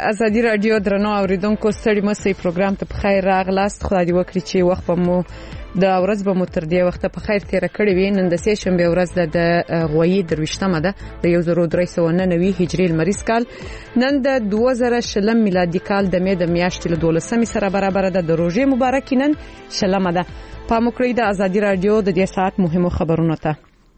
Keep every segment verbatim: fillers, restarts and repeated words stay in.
ازادي رادیو درنو اوریدونکو ستړي مسئ پروګرام ته په خیر راغلاست. خدای دې وکړي چې وخت به مو د ورځ به مو تر دې وخت په خیر تیر کړی وي. نن د سه شنبه ورځ د غوي درويشتمه ده د یو زر درې سوه نهه نوي هجري لمریز کال. نن د دوه زره شلم میلادي کال د مې د میاشتې له دولسمې سره برابر ده. د روژې مبارک نن شلمه ده. په مکرې د ازادي رادیو د دې ساعت مهمو خبرونو ته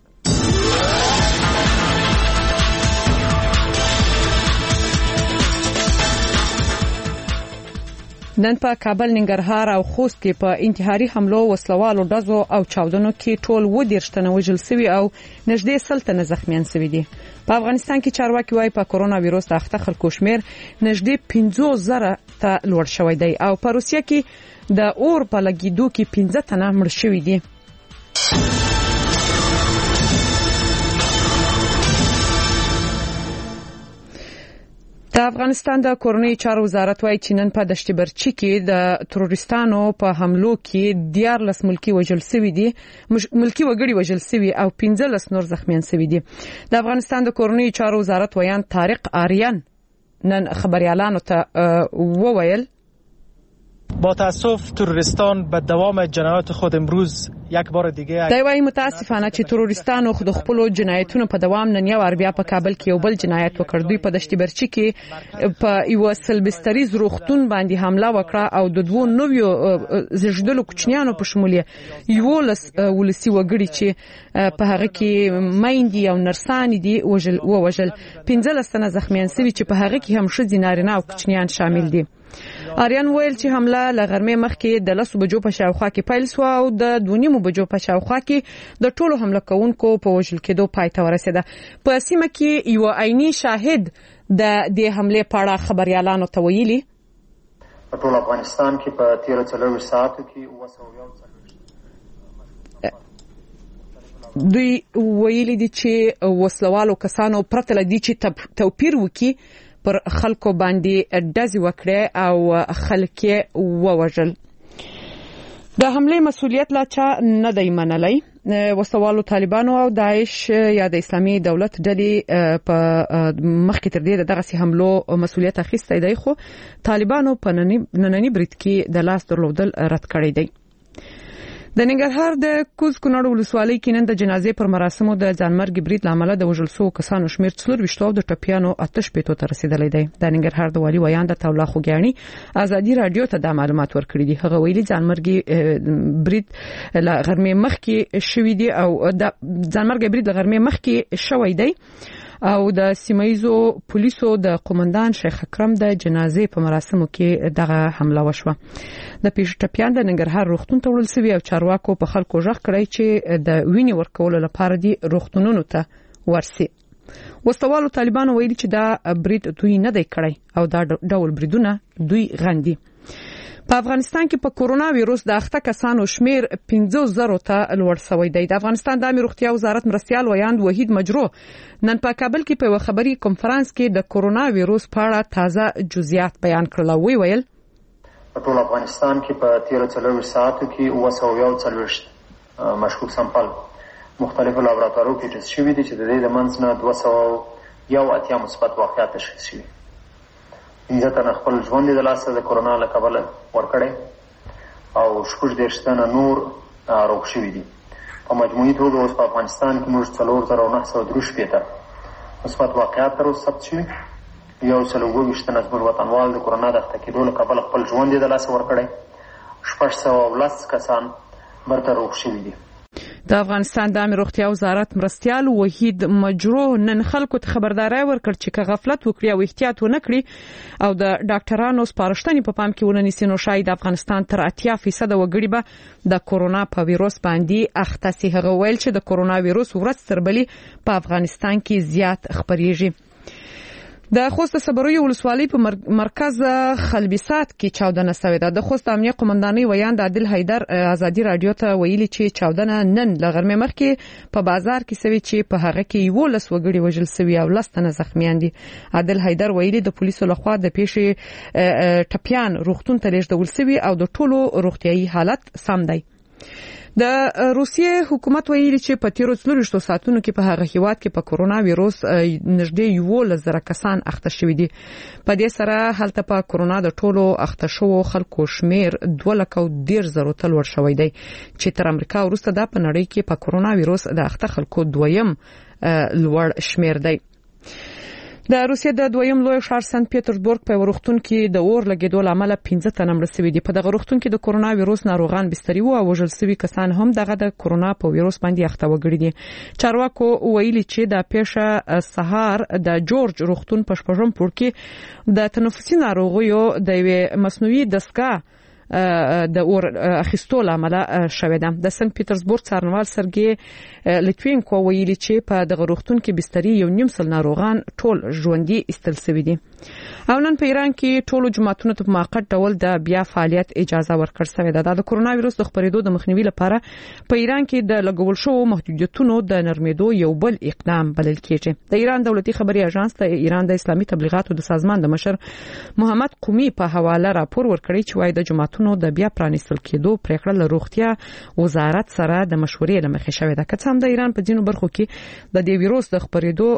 نن په کابل، ننګرهار او خوست کې په انتحاري حملو، وسلوالو ډزو او چاودنو کې ټول و دېرش تنه وژل شوي او نږدې سل تنه زخمیان شوي دي. په افغانستان کې چارواکي وايي په کورونا وایروس د اخته خلکو شمیر نږدې پنځوس زره ته لوړ شوی دی او په روسیه کې د اور په لګیدو کې پنځه تنه مړ شوي دي. د افغانستان د کورنۍ چارو وزارت وايي چې نن په دشت برچی کې د تروریستانو په حملو کې دیارلس ملکی وژل شوي دي ملکی وګړي وژل شوي او پنځلس نور زخمیان شوي دي. د افغانستان د کورنۍ چارو وزارت ویان طارق آریان نن خبريالانو ته وویل با تاسف تروریستان به دوام جنایات خود امروز یک بار دیگه دا وایي متاسفانه چې تروریستانو خود خپل جنایتونو په دوام نن یو بیا په کابل کې یو بل جنایت وکړ. دوی په دشت برچی کې په یو سلبستریز روغتون باندې حمله وکړه او د دوه نویو زیږیدلو کوچنیانو په شمول یو لس ولسی وګړي چې په هغه کې میندې او نرسان دي وژل وژل پنځلس تنه زخمیان شوي چې په هغه کې هم ښځې، نارینه او کوچنیان شامل دي. آریان ویل چې حمله لغرمې مخکې د لسو بجو په شاوخوا کې پیل شو او د دوه نیمو بجو په شاوخوا کې د ټولو حمله کوونکو په وژل کېدو پای ته ورسېده. په سیمه کې یو عیني شاهد د دې حمله په اړه خبريالانو ته ویلي په ټول افغانستان کې په تیرو څلور ساعتو کې دوی ویلي دي چې وسلوالو کسانو پرته لدی چې توپیر وکړي پر خلکو باندې ډزې وکړې او خلک یې ووژل. د حمله مسؤلیت لا چا نه دی منلی. وسلوالو طالبانو او داعش یا د اسلامي دولت ډلې په مخکې تر دې دغه سي حملو مسؤلیت اخیستی دی، خو طالبانو په نننی برید کې د لاس درلودل رد کړی دی. د ننګرهار د کوز کونړ ولسوالۍ کې نن د جنازې پر مراسمو د ځانمرګ برید لامل د وژل شوو کسانو شمیر څلور ویشت او د ټپیانو آتش پېټو ته رسیدلی دی. د ننګرهار د والي ویان د تولا خوګیانی ازادي رادیو ته د معلومات ورکړي دي. هغه ویلي ځانمرګ برید ل غرمې مخکې شوی دی او د ځانمرګ برید ل غرمې مخکې شوی دی او د سیمایزو پولیسو د قومندان شیخ اکرم د جنازې په مراسمو کې دغه حمله وشوه. د پیښې ټپیان د ننګرهار روغتون ته وړل شوي او چارواکو په خلکو ژغ کړی چې د وینې ورکولو لپاره دي روغتونونو ته ورسي. وسلوالو طالبانو ویلي چې دا برید دوی نه دی کړی او دا ډول بریدونه دوی غندي. په افغانستان کې په کورونا وایروس د اخته کسانو شمیر پنځوس زره ته لوړ شوی دی. د افغانستان د عامه روغتیا وزارت مرستيال ویاند وحید مجرو نن په کابل کې په خبري کنفرانس کې د کورونا وایروس په اړه تازه جزئیات بیان کړل. وی ویل په ټول افغانستان کې په تیرو څلور ساعتو کې اوه سوه یو څلوېښت مشکوک سمپل مختلفو لابراتوارونو کې ټیسټ شوي دي چې د دې د منځ نه دوه سوه یو اتیا مثبت واقعات تشخیص شوي. پنځه تنه خپل ژوند د لاسه د کورونا له کبله ورکړی او شپږ دېرش تنه نور روغ شوي دي. په مجموعي توګه اوس په افغانستان کې موږ څلور زره نهه سوه درې شپېته مثبت واقعات تر اوسه ثبت شوي. یو سل اووه ویشت تنه زموږ وطنوال د کورونا د اخته کېدو له کبله خپل ژوند د لاسه ورکړی. شپږ سوه لس کسان برته روغ شوي دي. د افغانستان د عامه روغتیا وزارت مرستيال وحید مجرو نن خلکو ته خبرداري ورکړ چې که غفلت وکړي او احتیاط ونه کړي او د ډاکټرانو سپارښتنې په پام کې ونیسي نو شاید افغانستان تر اتیا فیصد وګړي به د کورونا په وایروس باندې اخته سي. هغه ویل چې د کورونا وایروس ورځ تر بلې په افغانستان کې زیات خبريږي. د خوست صبروي ولسوالۍ په مرکز خلبسات کې چاودنه شوې ده. د خوست امنیه قومندانۍ ویاند عادل حیدر ازادي رادیو ته ویلي چې چاودنه نن لغرمې مخکې په بازار کې شوې چې په هغه کې یو لس وګړي وژل شوي او لس تنه زخمیان دي. عادل حیدر ویلي د پولیسو لخوا د پیښې ټپیان روغتون ته لیږدول شوي او د ټولو روغتيایي حالت سم دی. د روسیې حکومت ویلي چې په تیرو څلورو ساعتونو کې په هغه هیواد کې په کورونا وایروس نږدې یو لزر کسان اخته شوي دي. په دې سره هلته په کورونا د ټولو اخته شوو خلکو شمیر دوه لک او ډیر زرو ته لوړ شوی دی چې تر امریکا وروسته د په نړۍ کې په کورونا وایروس د اخته خلکو دویم لوړ شمیر دی. د روسیې د دویم لوی ښار سنت پیټرزبورګ په ورختون کې د اور لګیدو لامل پنځه تنه مړ شوي دي. په دغه ورختون کې د کورونا وایروس ناروغان بستري وو او وژل شوي کسان هم دغه د کورونا په وایروس باندې اخته وګړي دي. چارواکو ویلي چې د پیښه سهار د جورج ورختون په شپږم پوړ کې د تنفسي ناروغیو د یوې مصنوعي دستګاه د اور اخیستو لامل شوې ده. د سنت پیټرزبورګ څارنوال سرګي لیتوینکو ویلي چې په دغه روغتون کې بستري یو نیم سل ناروغان ټول ژوندۍ ایستل شوي دي. او نن په ایران کې ټولو جماعتونو ته په موقت ډول د بیا فعالیت اجازه ورکړل شوې ده. د کورونا وایروس د خپرېدو د مخنیوي لپاره په ایران کې د لګول شوو محدودیتونو د نرمېدو یو بل اقدام بلل کېږي. د ایران دولتي خبري اژانس د ایران د اسلامي تبلیغاتو د سازمان د مشر محمد قومي په حواله راپور ورکړی چې وايي د جماعتونو د بیا پرانیستل کېدو پریکړه له روغتیا وزارت سره د مشورې لمخې شوې ده. که څه هم د ایران په ځینو برخو کې د دې وایروس د خپرېدو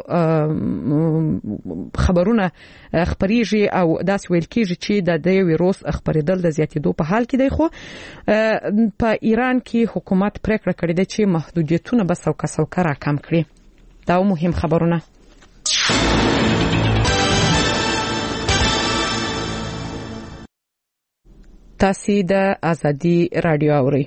خبرونه خبريږي او داس ویل کېږي چې د دې وایروس خپرېدل د زیاتېدو په حال کې دی، خو په ایران کې حکومت پریکړه کړې ده چې محدودیتونه به څوک څوک راکم کړي. دا مهم خبرونه. تاسو د ازادي رادیو اورئ.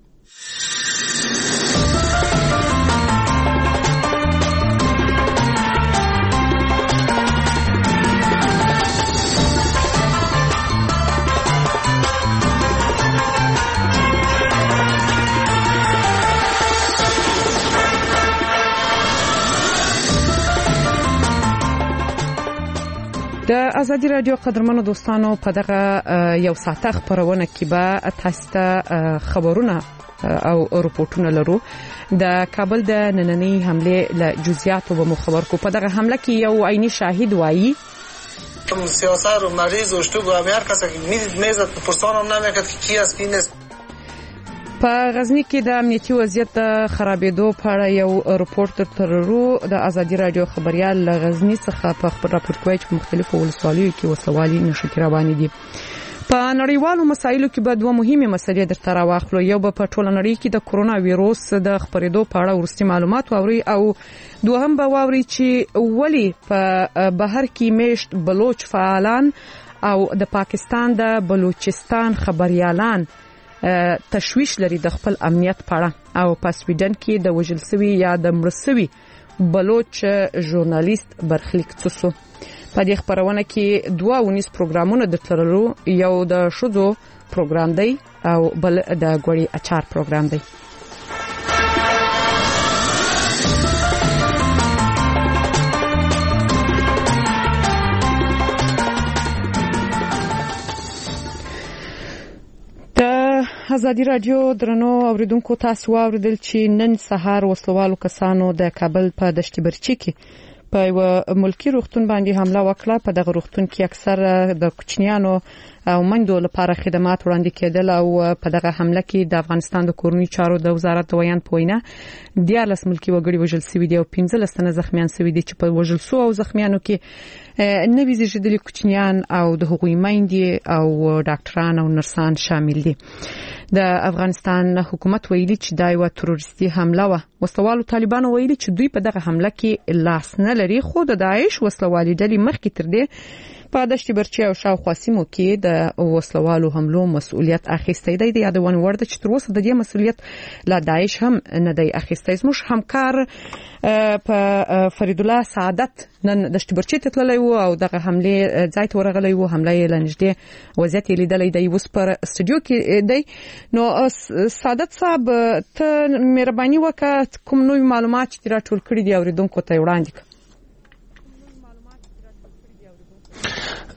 د ازادي رادیو قدرمنو دوستانو په دغه یو ساعته خبرونه کې به تاسو ته خبرونه او رپورټونه لرو. د کابل د نننۍ حمله له جزئیاتو به مخبر کو. په دغه حمله کې یو عیني شاهد وایي سیاست و مریض و شتوگ و هر کسی که میدید میزد پرسان هم نمیکرد که کی است کی نیست. په غزنی کې د امنیتي وضعیت د خرابېدو په اړه یو رپورټ ترورو د ازادي رادیو خبريال غزنی څخه په خبر راپور کوي چې مختلفو ولسوالیو کې وسوالي نشټ روان دي. په نړیوالو مسایلو کې به دوه مهمه مسلې درته راوخلو. یو به په ټوله نړۍ کې د کورونا وایروس د خپرېدو په اړه ورستي معلومات واوري او دوهم به واوري چې ولی په بهر کې میشت بلوچ فعالان او د پاکستان د بلوچستان خبريالان تشویش لري د خپل امنیت په اړه. او په سویډن کې د وژل شوی یا د مړ شوی بلوچ ژورنالیست برخلیک څوسو. په دې خبرونه کې دوه ونیس پروګرامونه د ترلو، یو د شذو پروګرام دی او بل د غوړی اچار پروګرام دی. ازادي رادیو درنو اوریدونکو، تاسو اوریدل چې نن سهار وسلوالو کسانو د کابل په دشت برچی کې په یو ملکی روغتون باندې حمله وکړه. په دغه روغتون کې اکثر د کوچنیانو او منډو لپاره خدمات وړاندې کېدل او په دغه حمله کې د افغانستان د کورنۍ چارو د وزارت د ویان په وینا دیارلس ملکی وګړي وژل شوي دي او پنځه تنه زخمیان شوي دي چې په وژل شو او زخمیانو کې نوي زیږیدلي کوچنیان او د حقوقي میندې او ډاکټران او نرسان شامل دي. د افغانستان حکومت ویلي چې دا یو تروریستي حمله و. وسلوالو طالبانو ویلي چې دوی په دغه حمله کې لاس نه لري، خو د داعش وسلوالي ډلې مخکې تر دې په دشت برچی او شاوخوا سیمو کې د وسلوالو حملو مسؤلیت اخیستی دی. د یادونه وړ ده چې تر اوسه د دې مسؤلیت لا داعش هم نه دی اخیستی. زموږ همکار په فرید الله سعادت نن دشت برچی ته تللی و او دغه حمله ځای ته ورغلی و. حمله یې لنجدې وضعیت یې لیدلی دی، اوس پر استودیو کې دی. نو سعادت صاحب ته مهرباني وکړه کوم نوې معلومات چې راټول کړي دي اوریدونکو ته وړاندې کړه.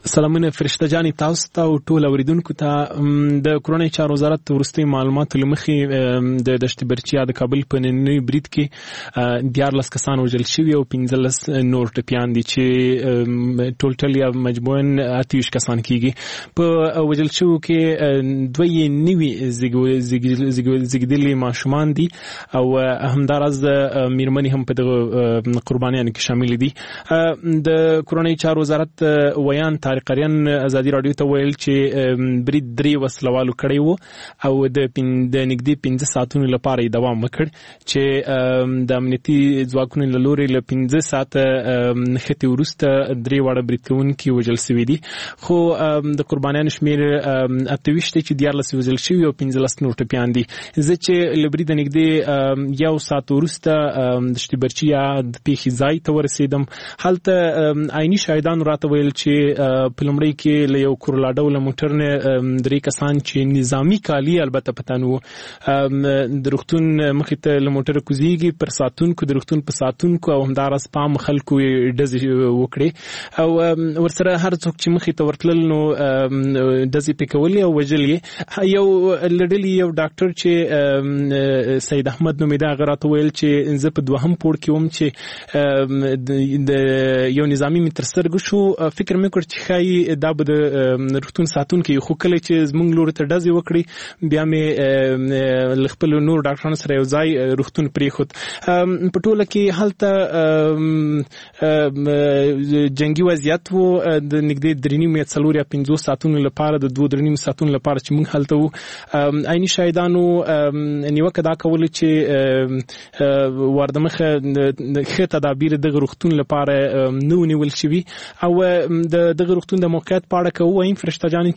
سلامونه فرشته جاني تاسو ته او ټول اوریدونکو ته د کورونی چارو وزارت ورستي معلومات لمخې د دشت برچیا د کابل په نننی برید کې دیارلس کسان وژل شوي او پنځلس نور ټپیان دي چې ټولټل یا مجموعاً اتهویشت کسان کیږي په وژل شوو کې دوی نوي زیږیدلي ماشومان دي او همداراز د میرمنې هم په دغه قربانیانو کې شامل دي. د کورونی چارو وزارت ویان قریان ازادي رادیو ته ویل چې برید درې وسلوالو کړی وو او د د نږدې پنځه ساعتونو لپاره دوام وکړ چې د امنیتي ځواکونو له لوري له پنځه ساعته نښتې وروسته درې واړه برید کوونکي وژل شوي دي خو د قربانیانو شمېر اتهویشت چې دیارلس وژل شوي او پنځلس نور ټپیان دي. زه چې له بریده نږدې یو ساعت وروسته د دشت برچیا د پیښې ځای ته ورسېدم. هلته عیني شاهدانو راته ویل چې په لومړی کې له یو کورلاډو له موټر نه درې کسان چې نظامی کالي البته پتانو د روغتون مخې ته له موټر کوزيږي پر ساتونکو د روغتون په ساتونکو او همدارس پام خلکو ډزې وکړي او ورسره هر څوک چې مخې ته ورتلل نو ډزې پکولې او وجلې. یو لډلی یو ډاکټر چې سید احمد نومیدا غراته ویل چې زه په دوهم پوړ کې وم چې د یو نظامی مترسترګو شو فکر مې کړ چې خای دا به د روغتون ساتونکو خو کله چې زمونږ لور ته ډزې وکړي بیا مې خپل نور ډاکټرانو سره یو ځای روغتون پریښود. په ټوله کې هلته جنگي وضعیت وو د نږدې درې نیم یا څلور یا پنځو ساعتونو لپاره د دوه درې نیم ساعتونو لپاره چې موږ هلته وو. عیني شاهدانو نیوکه دا کوله چې واردمخه ښه تدابیر دغه روغتون لپاره نو نیول شوي او د دغه روغتون د موقعیت په اړه کوو وایم فرشته جان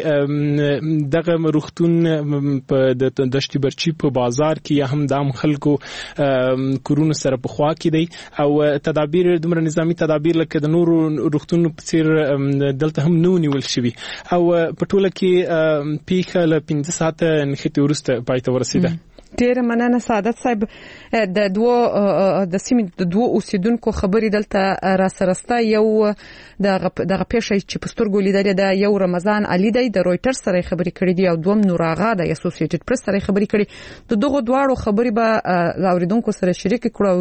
چې دغه روغتون په د دشت برچی په بازار کې یا هم د خلکو کورونو سره په خوا کې دی او تدابیر دومره نظامی تدابیر لکه د نورو روغتونو په څیر دلته هم نو نیول شوي او په ټوله کې پیښه له پنځه ساعته نښتې وروسته پای ته ورسېده. ډیره مننه سعادت صاحب. د دوه د سیمې د دوه اوسیدونکو خبرې دلته را سرسته. یو د دغه پیښې چې په سترګو لیدل د یو رمضان علي دی د رويټرز سره خبرې کړې دي او دوم نور آغا د اسوسییټډ پریس سره خبرې کړې. د دغه دواړو خبرې به اوریدونکو سره شریک کړو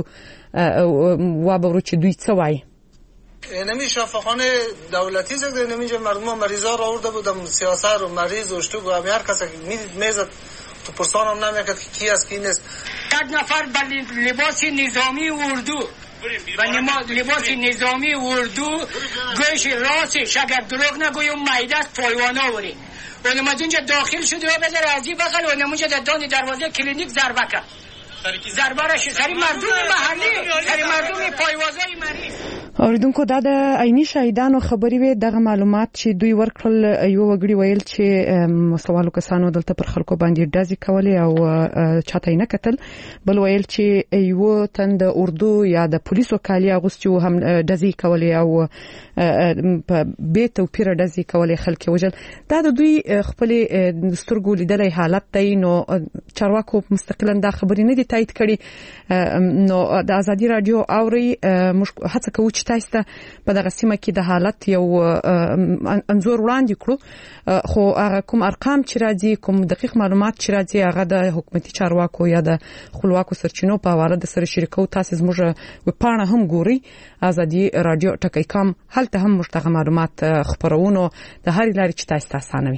و به ورو چې دوی څه وایي. نمی شفاخانه دولتی زده نمیجا مردم مریضا را آورده بودم سیاست و مریض و اشتوک و همی هر کسی که میدید میزد تو پرسان هم نمیکرد که کی است کی نیست. یک نفر با لباس نظامی اردو و لباس نظامی اردو گوش راستش اگر دروغ نگویم معده است پایوانا وری اونم از اونجا داخل شده و بذار ازی بخل اونم اونجا در دان دروازه کلینیک ضربه کرد. ضربه را سری مردم محلی سری مردم پایوازای مریض. اوریدونکو دا د عیني شاهدانو خبرې وي. دغه معلومات چې دوی ورکړل یو وګړي ویل چې مسلوالو کسانو دلته پر خلکو باندې ډزې کولې او چاته یې نه کتل. بل ویل چې یو تن د اردو یا د پولیسو کالي اغوستي و هم ډزې کولې او په بې توپیره ډزې کولې خلک وژل. دا د دوی خپل سترګو لیدلې حالت دی. نو چارواکو مستقلا دا خبرې نه دي تایید کړي. نو د ازادي رادیو اوري موږ هڅه کوو چې تاسو ته په دغه سیمه کې د حالت یو انزور وړاندې کړو خو هغه کوم ارقام چې راځي کوم دقیق معلومات چې راځي هغه د حکومتي چارواکو یا د خپلواکو سرچینو په حواله د سره شریکو تاسو زموږ وپاڼه هم ګوري ازادي رادیو ټکی کام هلته هم مشتغه معلومات خبرونو د هر لاري چې تاسو تاسانوي.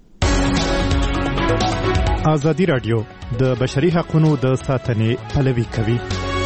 ازادي رادیو د بشري حقوقو د ساتنې پلوي کوي.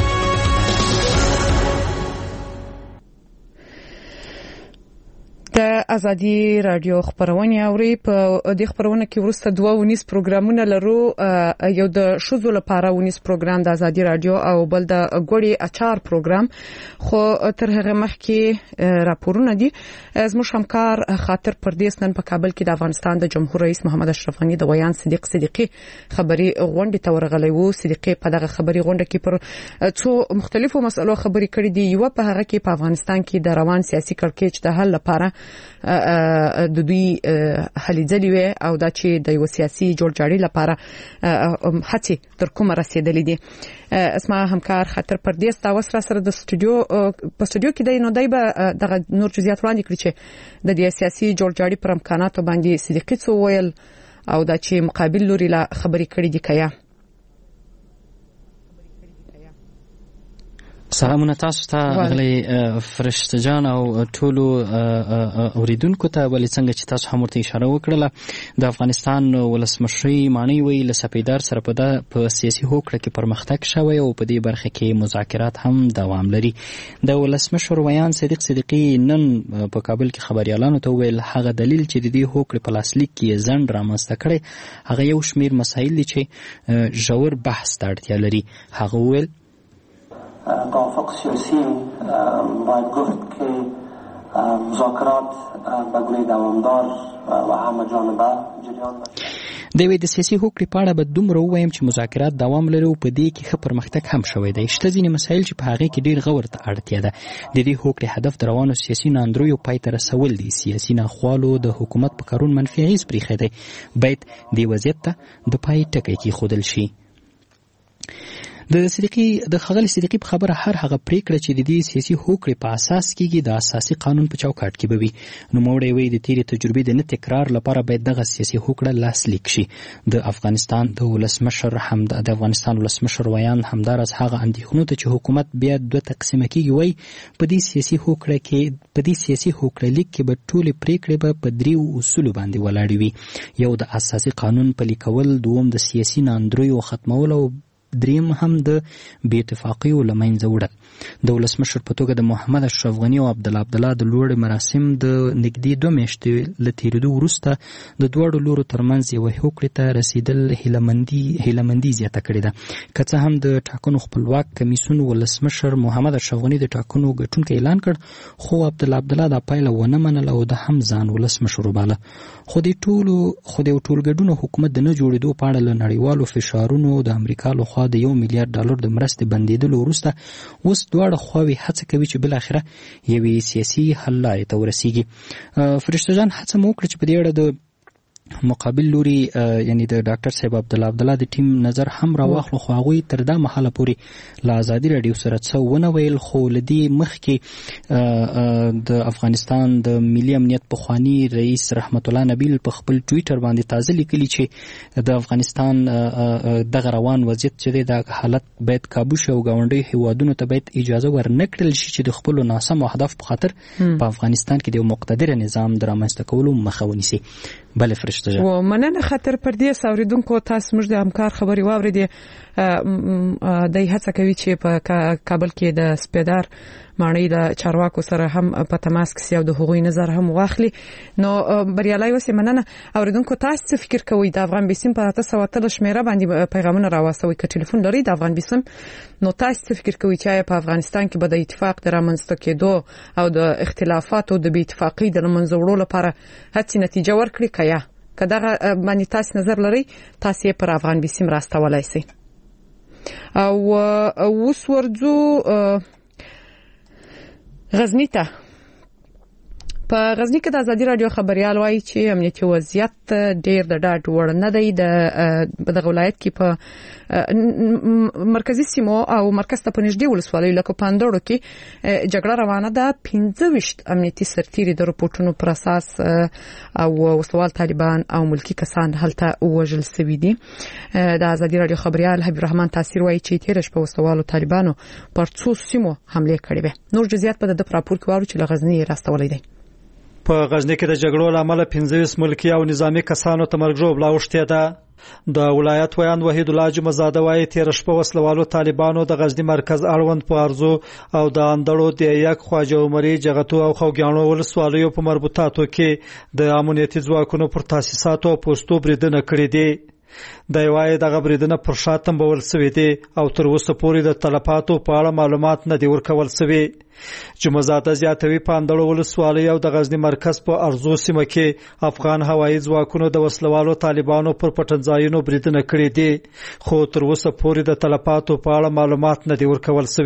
د ازادي رادیو خبرونه اوري. په دې خبرونه کې ورسته دوه ونیس پروګرامونه لرو. یو د شوزو لپاره ونیس پروګرام د ازادي رادیو او بل د ګوړی اچار پروګرام. خو تر هغه مخکې راپورونه دي. زموږ همکار خاطر پردیس نن په کابل کې د افغانستان د جمهور رئیس محمد اشرف غنی د ویان صدیق صدیقي خبري غونډه ته ورغلی وو. صدیقي په دغه خبري غونډه کې پر څو مختلفو مسلو خبري کړې دي. یو په هغه کې په افغانستان کې د روان سیاسي کړکېچ د حل لپاره د دوی هلي ځلې وي او دا چې د یو سیاسي جوړجاړي لپاره هڅه تر کومه رسیدلې دي. اسما همکار خاطر پردیس دا وسره سره د استودیو په استودیو کې د نو دای به د نور جزئیات وړاندې کړی چې د دې سیاسي جوړجاړي پر امکاناتو باندې صدیقي څو ویل او دا چې مقابل لوري لا خبرې کړې دي کیا. سلامونه تاسو ته غلي فرشته جان او ټولو اوریدونکو ته، ولې څنګه چې تاسو هم ورته اشاره وکړه د افغانستان ولسمشري معنی وی له سپیدار سره په په سیاسي هوکړه کې پرمختګ شوی او په دې برخه کې مذاکرات هم دوام لري. د ولسمشر ویان صدیق صدیقي نن په کابل کې خبريالانو ته ویل هغه دلیل چې د دې هوکړې په لاسلیک کې ځند رامنځته کړي هغه یو شمیر مسایل دي چې ژور بحث ته اړتیا لري. هغه ویل توافق سیاسی باید گفت که مذاکرات به گونه دوامدار و همه جانبه جریان بشه. د وی د سیاسي هوکړې په اړه به دومره ووایم چې مذاکرات دوام لري او په دې کې ښه پرمختګ هم شوی دی. شته ځینې مسایل چې په هغې کې ډېر غور ته اړتیا ده. د دې هوکړې هدف د روانو سیاسي ناندریو پای ته رسول دي. سیاسي ناخوالو د حکومت په کارون منفي اغېز پرېښی دی. باید دې وضعیت ته د پای ټکی کېښودل شي. د صدیقي د خغل صدیقي په خبره هر هغه پریکړه چې د دې سیاسي هوکړې په اساس کېږي د اساسي قانون په چوکاټ کې به وي. نو موړی وی د تیرې تجربې د نه تکرار لپاره باید دغه سیاسي هوکړه لاسلیک شي. د افغانستان د ولسمشر هم د افغانستان ولسمشر ویان همدارس هغه اندېښنو ته چې حکومت بیا دوه تقسیمه کېږي وی په دې سیاسي هوکړه کې په دې سیاسي هوکړه لیک کې به ټولې پریکړې به په دریو اصولو باندې ولاړې وي. یو د اساسي قانون پلي کول، دوم د سیاسي ناندریو ختمول او دریم هم د بې اتفاقیو له منځه وړل. د ولسمشر په توګه د محمد اشرف غني او عبدالله عبدالله د لوړې مراسم د نږدې دوه میاشتې له تېرېدو وروسته د دواړو لورو ترمنځ یوې هوکړې ته رسېدل هیلهمندي هیلهمندي زیاته کړې ده. که څه هم د ټاکنو خپلواک کمیسیون ولسمشر محمد اشرف غني د ټاکنو ګټونکی اعلان کړ، خو عبدالله عبدالله دا پایله ونه منله او د هم ځان ولسمشر وباله. خو د ټولو خو د ټولګډونو حکومت د نه جوړېدو په اړه له نړیوالو فشارونو د امریکا لخوا د یو میلیارډ ډالر د مرستې بندېدلو وروسته اوس دواړه خواوې هڅه کوي چې بالاخره یوې سیاسي حل لارې ته ورسیږي. فرشته جان هڅه مو وکړه چې په دې اړه د مقابل لوري یعنی د ډاکټر صاحب عبدالله عبدالله د ټیم نظر هم راواخلو، خو هغوی تر دا مهاله پورې له ازادي راډیو سره څه ونه ویل. خو له دې مخکې د افغانستان د ملي امنیت پخواني رئیس رحمت الله نبیل په خپل ټویټر باندې تازه لیکلي چې د افغانستان دغه روان وضعیت چې دی دا حالت باید کابو شي او ګاونډیو هیوادونو ته باید اجازه ورنه کړل شي چې د خپلو ناسمو اهدافو په خاطر په افغانستان کې د یو مقتدره نظام د رامنځته کولو مخه ونیسي. بله فرشته جان، و مننه خاطر پر دې اوریدونکو تاسو موږ د همکار خبري واوریدې. د هڅه کوي چې په کابل کې د سپیدار معنی د چارواکو سره هم په تماس کې سیاو د حقوقي نظر هم واخلي. نو بریالي وسه مننه اوریدونکو تاسو فکر کوئ د افغان بیسیم په تاسو وتل شمیره باندې پیغامونه راوستوي که ټلیفون لري د افغان بیسیم. نو تاسو فکر کوئ چې په افغانستان کې به د اتفاق د رامنځته کېدو او د اختلافاتو د بې اتفاقۍ د منځ وړلو لپاره هڅې نتیجه ورکړي کیا کداغه باندې تاسو نظر لري تاسو پر افغان بیسیم راستولای شئ. او اوس ورځو غزنی ته. په غزنی کې د ازادي رادیو خبريال وایي چې امنیتي وضعیت ډېر د ډاډ وړ نه دی. د دغه ولایت کې په مرکزی سیمو او مرکز ته په نږدې ولسوالیو لکه پاندوړو کې جګړه روانه ده. پنځه ویشت امنیتي سرتیري د رپورټونو پر اساس او وسوال طالبان او ملکی کسان هلته وژل شوي دي. د ازادي رادیو خبريال حبیب الرحمن تاثیر وایي چې تیر شپه وسوالو طالبانو پر څو سیمو حمله کړې وه. نور جزئیات په د راپور کې وارو چې له غزنی راستولې دي. په غزنی کې د جګړو لامل پنځه ویشت ملکی او نظامی کسانو ته مرګ ژوبله اوښتې ده. د ولایت ویان وحید الله جمعزاده وایي تیر شپه وسلوالو طالبانو د غزنی مرکز اړوند په ارزو او د اندړو د یک خواجه عمري جغتو او خوګیانو ولسوالیو په مربوطاتو کې د امنیتي ځواکونو پر تاسیساتو او پوسټو بریدنه کړې دي. د یوای دغه بریدنه پر شاتم بول سوي دي او تر اوسه پورې د تلفاتو په اړه معلومات نه دی ورکول سوي. جمعزاده زیاتوي پاندړو ولسوالۍ او د غزنی مرکز په ارزو سیمه کې افغان هوایي ځواکونو د وسلوالو طالبانو پر پټنځایونو بریدنه کړې دي، خو تر اوسه پورې د تلفاتو په اړه معلومات نه دی ورکول سوي.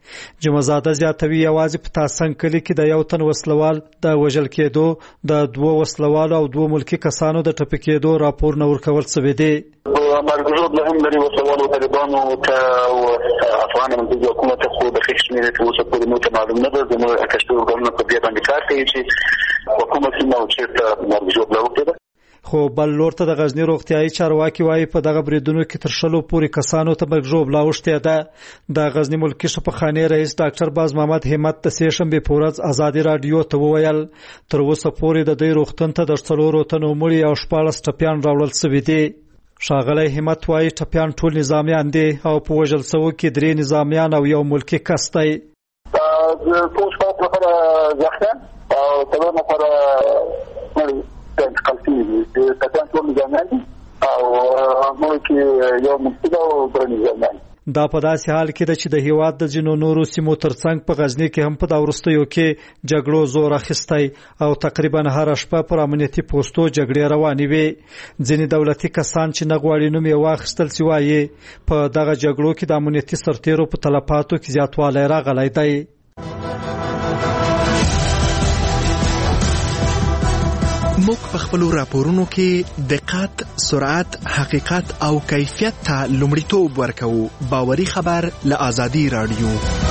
جمعزاده زیاتوي یوازې په تاسنګ کلي کې د یو تن وسلوال د وژل کېدو د دوه وسلوالو او دوه ملکی کسانو د ټپي کېدو راپور نه ورکول شوی دی. مرګ له هم لري وسلوالو طالبانو ته افغان ملي حکومت خو د خښمې ته اوسه پورې مو ته معلوم نه ده. نو اکشتو ګورنمنت په دې باندې کار کوي چې حکومت نو چې مرګ جوړ لاوته. خو بل لور ته د غزنی روغتیايي چارواکي وایي په دغه بریدونو کې تر شلو پورې کسانو ته مرګ ژوبلا اوښتې ده. د غزنی ملکی شفاخانې رئیس ډاکټر باز محمد همت د سې شنبې په ورځ ازادي رادیو ته وویل تر اوسه پورې د دې روغتون ته د څلورو تنو مړي او شپاړس ټپیان راوړل شوي دي. ښاغلی همت وایي ټپیان ټول نظامیان دي او په وژل شوو کې درې نظامیان او یو ملکی کس دی. ټول شپږ نفره زخمیان او څلور نفره مړي انتقال شوي دي. ټپیان ټول نظامیان دي او موږ کې یو ملکی او درې نظامیان. دا په داسې حال کې ده چې د هیواد د ځینو نورو سیمو ترڅنګ په غزنی کې هم په دا وروستیو کې جګړو زور اخیستی او تقریبا هر شپه پر امنیتي پوسټو جګړې روانې وي. ځینې دولتي کسان چې نه غواړي نوم یې واخیستل سي وایي په دغه جګړو کې د امنیتي سرتیرو په تلفاتو کې زیاتوالی راغلی دی. موږ په خپل راپورونو کې دقت، سرعت، حقیقت او کیفیت ته لومړیتوب ورکوو. باوري خبر له آزادي رادیو.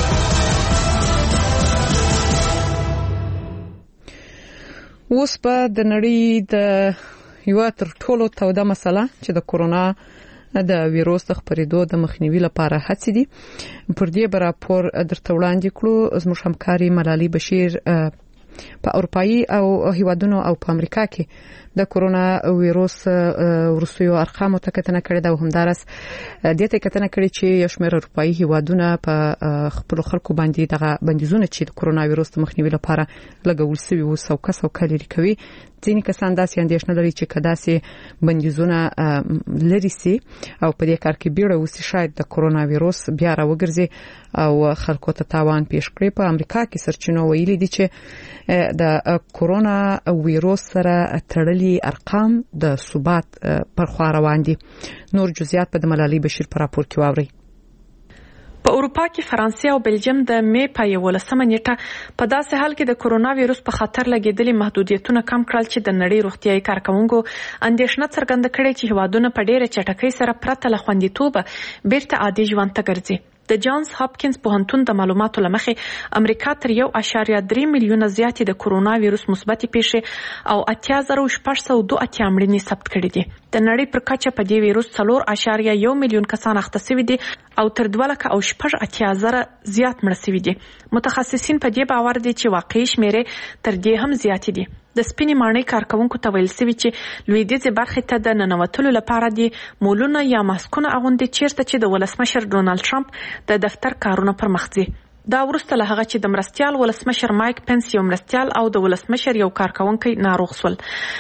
اوس په د نړۍ د یو تر ټولو توده مسله چې د کورونا د ویروس د خپرېدو د مخنیوي لپاره هڅې دي. پر دې به راپور درته وړاندې کړو. زموږ همکاري ملالي بشیر په اروپایي او هیوادونو او په امریکا کې د کورونا ویروس ورسوي ارقام ته کتنه کړې ده او همدارس د دې کتنه کړې چې یو شمېر اروپایي هیوادونه په خپل خلکو باندې دغه بندیزونه چې د کورونا ویروس د مخنیوي لپاره لګول شوي وو څوک څوک لري کوي. ځینې کسان داسې اندېښنه لري چې کداسې بندیزونه لري سي او په دې کار کې بیړه وسی شاید د کورونا ویروس بیا راوګرځي او خلکو ته تاوان پیښ کړي. په امریکا کې سرچینو ویلي دي چې د کورونا ویروس سره تړلي ارقام د ثبات پر خوا روان دي. نور جزئیات په ملالي بشیر پر راپور کې واوري. په اروپا کې فرانسې او بلجیم د مې په یولسمه نیټه په داسې حال کې د کورونا ویروس په خطر لګیدلي محدودیتونه کم کړل چې د نړۍ روغتیايي کارکونکو اندېښنه څرګنده کړې چې هیوادونه په ډېره چټکۍ سره پرته له خوندیتوبه بیرته عادي ژوند ته ګرځي. د جانز هاپکینز پوهنتون د معلوماتو لمخې امریکا تر یو اشاریه درې میلیونه زیاتې د کورونا ویروس مثبتې پیښې او اتیا زره شپږ سوه دوه اتیا مړینې ثبت کړي دي. د نړۍ پر کچه په دې ویروس څلور اشاریه یو میلیون کسان اخته شوي دي او تر دوه لکه او شپږ اتیا زره زیات مړه شوي دي. متخصصین په دې باور دي چې واقعي شمیرې تر دې هم زیاتې دي. د سپینې ماڼۍ کارکونکو ته ویل شوي چې لویدیځې برخې ته د ننوتلو لپاره دي مولونه یا ماسکونه اغوندي چیرته چې د ولسمشر ډونالد ټرمپ د دفتر کارونه پر مخ ځي. دا وروسته له هغه چې د مرستیال ولسمشر مایک پنس یو مرستیال او د ولسمشر یو کارکونکی ناروغ شول.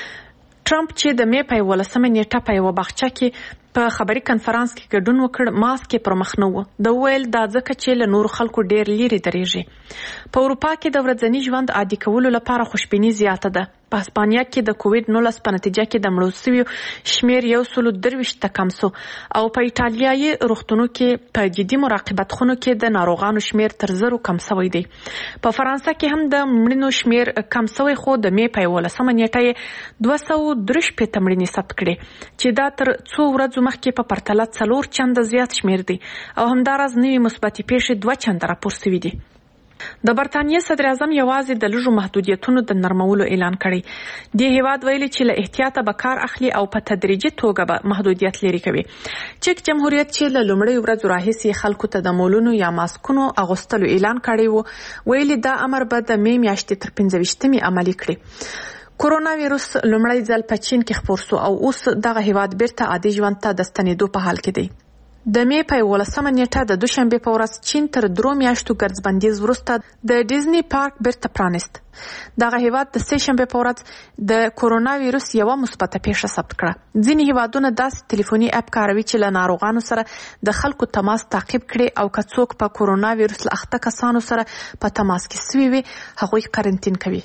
ټرمپ چې د مې په یولسمه نیټه په یوه باغچه کې په خبري کنفرانس کې ګډون وکړ ماسک پر مخ نه و. د ویل دا ځکه چې له نور خلکو ډیر لري درېږي. په اروپا کې د ورځني ژوند عادي کولو لپاره خوشبیني زیاته ده. په اسپانیا کې د کووډ نولس په نتیجه کې د مړو شویو شمیر یو سلو درویشت ته کم سو او په ایټالیایي روغتونونو کې په جدي مراقبت خونو کې د ناروغانو شمیر تر زرو کم شوی دی. په فرانسه کې هم د مړینو شمیر کم شوی خو د مې په یولسمه نیټه یې دوه سوه درې شپېته مړینې ثبت کړې چې دا تر څو ورځو مخکې په پرتله څلور چنده زیات شمیر دی او همداراز نوې مثبتې پیښې دوه چنده راپور شوي دي. د برتانیې صدر اعظم یوازې د لږو محدودیتونو د نرمولو اعلان کړی. د هیواد ویلي چې له احتیاطه به کار اخلي او په تدریجي توګه به محدودیت لري کوي. چک جمهوریت چې له لومړۍ ورځو راهیسې خلکو ته د مولونو یا ماسکونو اغوستلو اعلان کړی وو ویلي دا امر به د مې میاشتې تر پنځه ویشتمې عملي کړي. کورونا ویروس لومړی ځل په چین کې خپور شو او اوس دغه هیواد بیرته عادي ژوند ته د ستنېدو په حال کې دی. د مې په یولسمه نیټه د دوشنبې په ورځ چین تر درو میاشتو ګرځبندیز وروسته د ډیزنی پارک بیرته پرانیست. دغه هیواد د سه شنبې په ورځ د کورونا ویروس یوه مثبته پیښه ثبت کړه. ځینې هیوادونه داسې ټلیفوني اپ کاروي چې له ناروغانو سره د خلکو تماس تعقیب کړي او که څوک په کورونا ویروس له اخته کسانو سره په تماس کې سوي وي هغوی قرنطین کوي.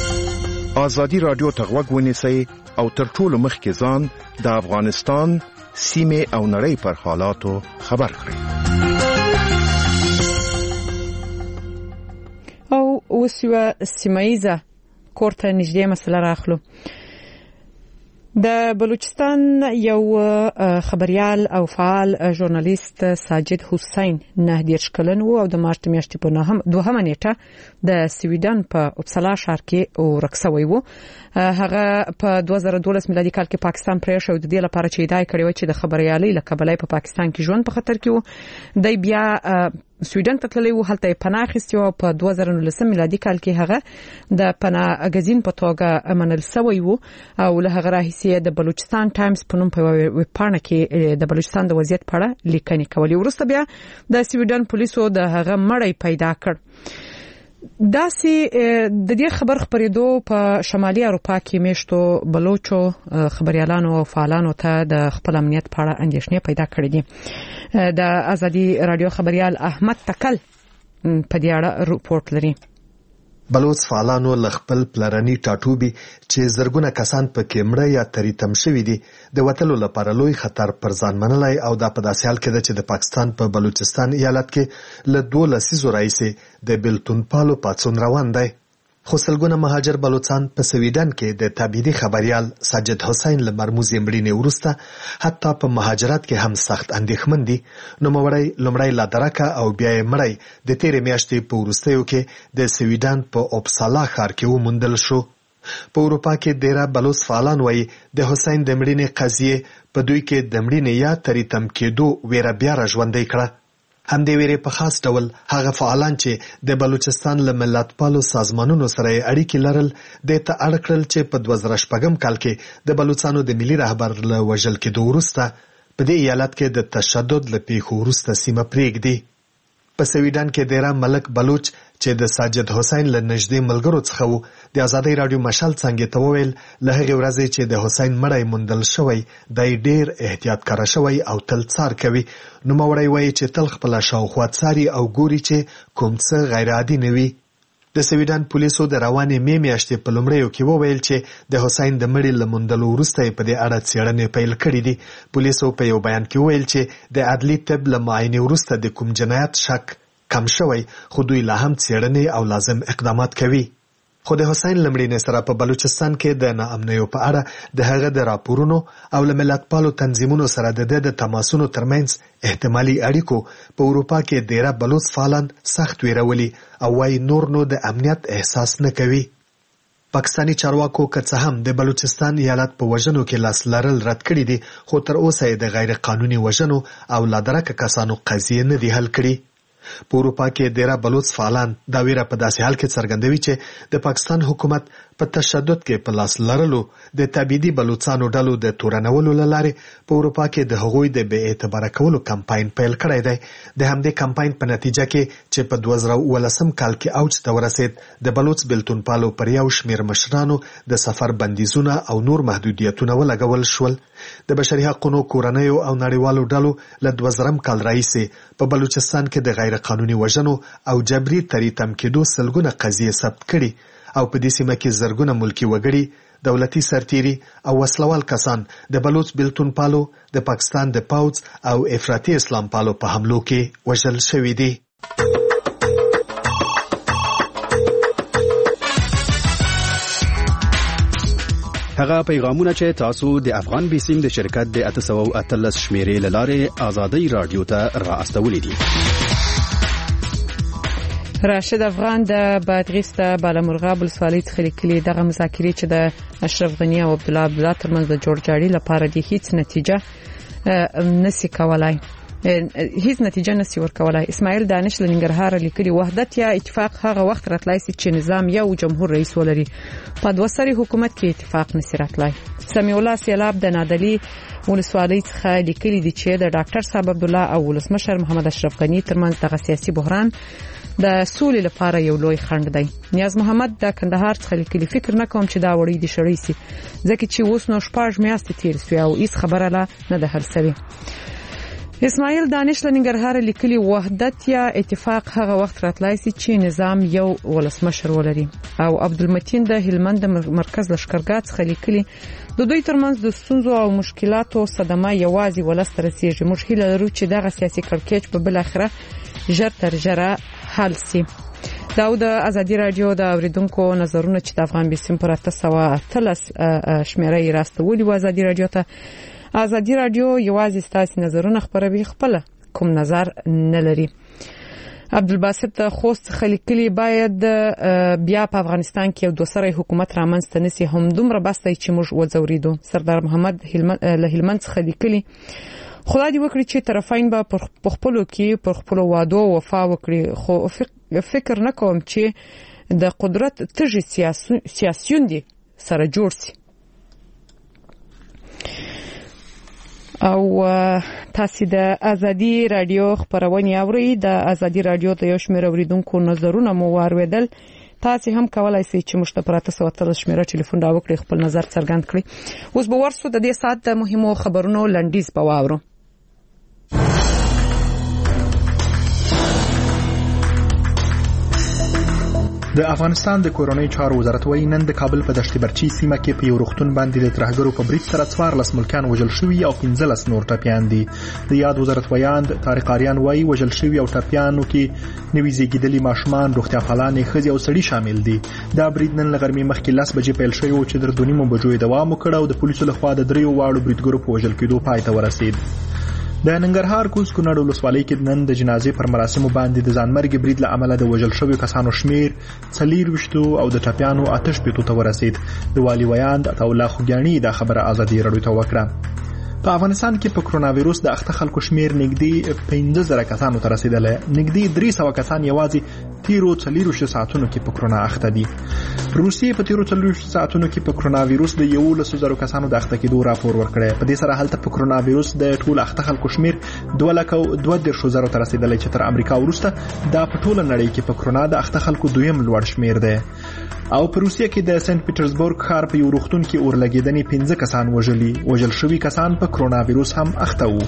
آزادی رادیو ته غوږ ونیسئ او تر ټولو مخکې ځان د افغانستان سیمه او نړۍ پر حالاتو خبر کړي. او اوس یو سیمایزه کوړه نږدې مسله راخلو. د بلوچستان یو خبريال او فعال ژورنالیست ساجد حسین نه دیرش کلن وو او د مارچ میاشتې په نهم دوهمه نیټه د سویډن په اپسالا ښار کې ورک شوی وو. هغه په دوه زره دولس میلادي کال کې پاکستان پرې شو د دې لپاره چې ادعا کړې و چې د خبريالۍ لکبلای په پاکستان کې ژوند په خطر کې وو. د بیا سویډن ته تللی وو، هلته پناه اخیستی او په دوه زره نولس میلادي کال کې هغه د پناه غزین په توګه منل شوی وو او له هغه راهیسې د بلوچستان ټایمز په نوم په ویبپاڼه کې د بلوچستان د وضعیت په اړه لیکنې کولې. وروسته بیا د سویډن پولیسو د هغه مړی پیدا کړ. داسې د دې خبر خبرېدو په شمالي اروپا کې میشتو بلوچو خبريالانو او فعالانو ته د خپل امنیت په اړه اندېښنې پیدا کړې دي. د ازادي رادیو خبريال احمد تکل په دې اړه رپورټ لري. بلوچ فعالانو ل خپل پلرني ټاټوبي چې زرګونه کسان په کیمره یا تریتم شوی دي د وټلو لپاره لوی خطر پر ځان منلای او د پداسې حال کې چې د پاکستان په پا بلوچستان ایالت کې له دوه لسیزو راځي د بلتون پالو پاتون روان دی. خو سلګونه مهاجر بلوچستان په سویډن کې د تابعیدي خبريال ساجد حسین له مرموزي مړینې ورسته حتی په مهاجرت کې هم سخت اندېښمن دي. نو مړی لمړی لا درکه او بیا مړی د تیرې میاشتې په ورستیو کې د سویډن په اپسالا ښار کې وموندل شو. په اروپا کې ډیره بلوچ فعالان وایي د حسین د مړینې قضیه په دوی کې د مړینې یا تریتم کېدو ویره بیا را ژوندۍ کړه. هم د ویرې په خاص ډول هغه فعالان چې د بلوچستان له ملتپالو سازمانونو سره اړیکې لرل د ته اړ کړل چې په دوه زره شپږم کال کې د بلوچستانو د ملي رهبر له وژل کېدو وروسته په دې ایالت کې د تشدد له پیښو وروسته سیمه پرېږدي. په سویډن کې ډیره ملک بلوچ چې د ساجد حسین له نږدې ملګرو څخه وو د ازادي رادیو مشال څنګه ته وویل له هغه ورځې چې د حسین مړی موندل شوی د ډیر احتیاط کړی شوی او تل څار کوي. نو موري وایي چې تل خپل شاوخوا څاري او ګوري چې کوم څه غیر عادي نه وي. د سویډن پولیسو د روانې می میاشتې په لومړیو کې وویل چې د حسین د مړي له موندلو وروسته په دې اړه څېړنې پیل کړې دي. پولیسو په یو بیان کې وویل چې د عدلي طب له معاینې وروسته د کوم جنایت شک کم شوی، خو دوی لا هم څېړنې او لازم اقدامات کوي. خو د حسین لمړینې سره په بلوچستان کې د ناامنیو په اړه د هغه د راپورونو او له ملتپالو تنظیمونو سره د د تماسونو ترمنځ احتمالي اړیکو په اروپا کې ډیره بلوچ فعالان سخت ویرولي او وايي نور نو د امنیت احساس نه کوي. پاکستانی چارواکو که څه هم د بلوچستان ایالت په وژنو کې لاس لرل رد کړي دي، خو تر اوسه یې د غیر قانوني وژنو او لادرکه کسانو قضیه نه دی حل کړي. په اروپا کې ډیره بلوچ فعالان دا ویره په داسې حال کې څرګندوي چې د پاکستان حکومت په تشدد کې په لاس لرلو د تابعیدي بلوچستانو ډلو د تورنولو لارې په اروپا کې د هغوی د بې اعتباره کولو کمپاین پیل کړی دی. د همدې کمپاین په نتیجه کې چې په دوه زره اوولسم کال کې اوج ته ورسید، د بلوچ بلتون پالو پر یو شمیر مشرانو د سفر بندیزونه او نور محدودیتونه ولګول شول. د بشري حقوقو کورنیو او نړیوالو ډلو له دوه زرم کال راهیسې په بلوچستان کې د غیر قانوني وژنو او جبري تریتم کېدو سلګونه قضیې ثبت کړي او په دې سیمه کې زرګونه ملکی وګړي، دولتي سرتیري او وسلوال کسان د بلوچ بلتون پالو د پاکستان د پاوځ او افراطي اسلام پالو په حملو کې وژل شوي دي. هغه پیغامونه چې تاسو د افغان بیسیم د شرکت د اته سوه او اتلس شمیرې له لارې ازادي رادیو ته را استولې دي. راشد افغان د بادغیس د بالامرغاب ولسوالۍ څخه لیکلي دغه مذاکرې چې د اشرف غنی او عبد الله عبدالله ترمنځ د جوړجاړي لپاره د هیڅ نتیجه نسی کولای هیڅ نتیجه نسی ورکولای. اسماعیل دانش له ننګرهار لیکلي وحدت یا اتفاق هغه وخت راتلای چې نظام یا جمهور رئیس ولري، په دوه سری حکومت کې اتفاق نسی راتلای. سمیع الله سیلاب د نادلی ولسوالۍ څخه لیکلي دي چې د ډاکټر صاحب عبد الله او ولسمشر محمد اشرف غنی ترمنځ د سیاسي بحران د سولې لپاره یو لوی خنډ دی. نیاز محمد د کندهار څخه لیکلي فکر نه کوم چې دا وړي دي شړې سي ځکه چې اوس نو شپږ میاشتې تیر شوی او هیڅ خبره لا نه ده حل شوی. اسماعیل دانش لنګرهار لیکلي وحدت یا اتفاق هغه وخت راتلای شي چې نظام یو ولسمشر ولري. او عبدالمتین د هلمند مرکز لشکرګاه څخه لیکلي د دوی ترمنځ د ستونزو او مشکلاتو صدمه یوازې ولس ته رسیږي. موږ هیله لرو چې دغه سیاسي کړکېچ په بل اخره ژر تر ژره حل شي. دا د ازادي رادیو د اوریدونکو نظرونه چې د افغان بیسیم پر اته سوه اتلس شمیره یې راستولي و ازادي رادیو ته. ازادي رادیو یوازې ستاسو نظرونه خبروي، خپل کوم نظر نه لري. عبدالباسط د خوست څخه لیکلي باید بیا په افغانستان کې یو دوسری حکومت رامنځته نشي، هم دومره بس دی چې موږ وځوریدو. سردار محمد له هلمند څخه لیکلي خدای دې وکړي چې طرفین به په خپلو کې پر خپلو وعدو وفا وکړي، خو فکر نه کوم چې د قدرت تږي سیاسيون دي سره جوړ شي. او تاسو د ازادي رادیو خبرونه اورئ. د ازادي رادیو ته یو شمېر اوریدونکو نظرونه مو وارویدل. تاسو هم کولای شئ چې موږ ته پراته سوتل شمیره ټلیفون دا وکړئ، خپل نظر څرګند کړئ. اوس به ورسو د دې سات د مهمو خبرونو لنډیز په واورو. د افغانستان د کورنۍ چارو وزارت وايي نن د کابل په دشت برچی سیمه کې په یو روغتون باندې د ترهګرو په بریټ سره څوارلس ملکیان وژل شوي او پنځلس نور ټپیان دي. د یاد وزارت ویاند طارق آریان وايي وژل شوي او ټپیانو کې نوي زیږیدلي ماشومان، روغتیا پالانې ښځې او سړي شامل دي. دا بریټ نن له غرمې مخکې لس بجې پیل شوی و چې تر دوه نیمو بجو دوام وکړ او د پولیسو لخوا د دریو واړو بریټګرو په وژل کېدو پای ته ورسید. د ننګرهار کوز کونړ ولسوالۍ کې نن د جنازې پر مراسمو باندې د ځانمرګي برید له امله د وژل شویو کسانو شمیر څلور وشتو او د ټپیانو آتش پیتو ته ورسید. د والي ویاند عطاالله خوګیاني دا خبره ازادي رادیو ته وکړه. په افغانستان کې په کرونا وایروس د اخته خلکو شمیر نږدې پنځه زره کسانو ته رسیدلی. نږدې درې سوه کسان یوازې تیرو څلورویشتو ساعتونو کې په کرونا اخته دي. روسیې په تیرو څلورویشتو ساعتونو کې په کرونا وایروس د یولسو زرو کسانو د اخته کېدو راپور ورکړی. په دې سره هلته په کرونا وایروس د ټول اخته خلکو شمیر دوه لکه او دوه دېرشو زرو ته رسیدلی چې تر امریکا وروسته دا په ټوله نړۍ کې په کرونا د اخته خلکو دویم لوړ شمیر دی. او په روسیه کې د سنت پیټرزبورګ ښار په یو روغتون کې اورلګېدنې پنځه کسان وژلي. وژل شوي کسان په کرونا وایروس هم اخته وو.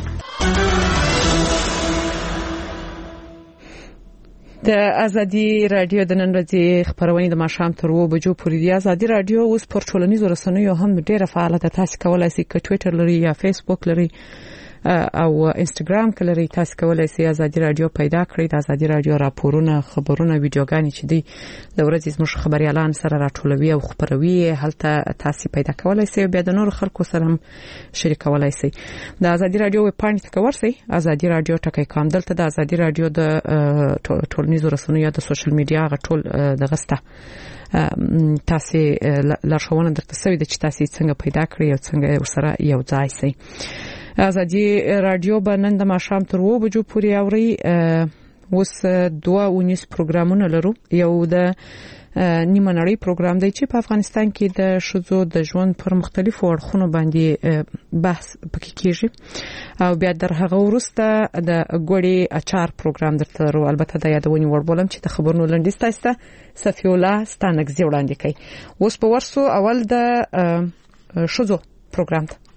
د ازادي رادیو د نن ورځې خبرونه د ماښام تر اوه بجو پورې دی. ازادي رادیو اوس پر ټولنیزو رسنیو هم ډیره فعاله ده. تاسو کولای شئ ک ټوئیټر لري یا فیسبوک لري او انستګرام کې لري. تاسو کولای شئ ازادي رادیو پیدا کړئ. د ازادي رادیو راپورونه، خبرونه، ویډیوګانې چې دی د ورځې زموږ خبريالان سره راټولوي او خبروي، هلته تاسو پیدا کولای شئ. بیا د نور خلکو سره هم شریکولای شئ. د ازادي رادیو ویب پاڼې ته ورسئ، ازادي رادیو ټکی کام. دلته د ازادي رادیو د ټولنیزو رسنیو د سوشل میډیا غټول د غسته تاسو لارښوونه درته سوي د چې تاسو څنګه پیدا کړئ او څنګه ورسره یو ځای شئ. ازادي رادیو به نن د ماښام تر اوه بجو پورې اوري. اوس دوه ونیس پروګرامونه لرو. یو د نیمه نړۍ پروګرام دی چې په افغانستان کې د ښځو د ژوند پر مختلفو اړخونو باندې بحث پکې کیږي. او بیا در هغه وروسته د ګوړې اچار پروګرام درته لرو. البته د یادونې وړ بولم چې د خبرونو لنډیز تاسو ته صفی الله ستانکزی وړاندې کوي. اوس په ورسو اول د ښځو پروګرام ته.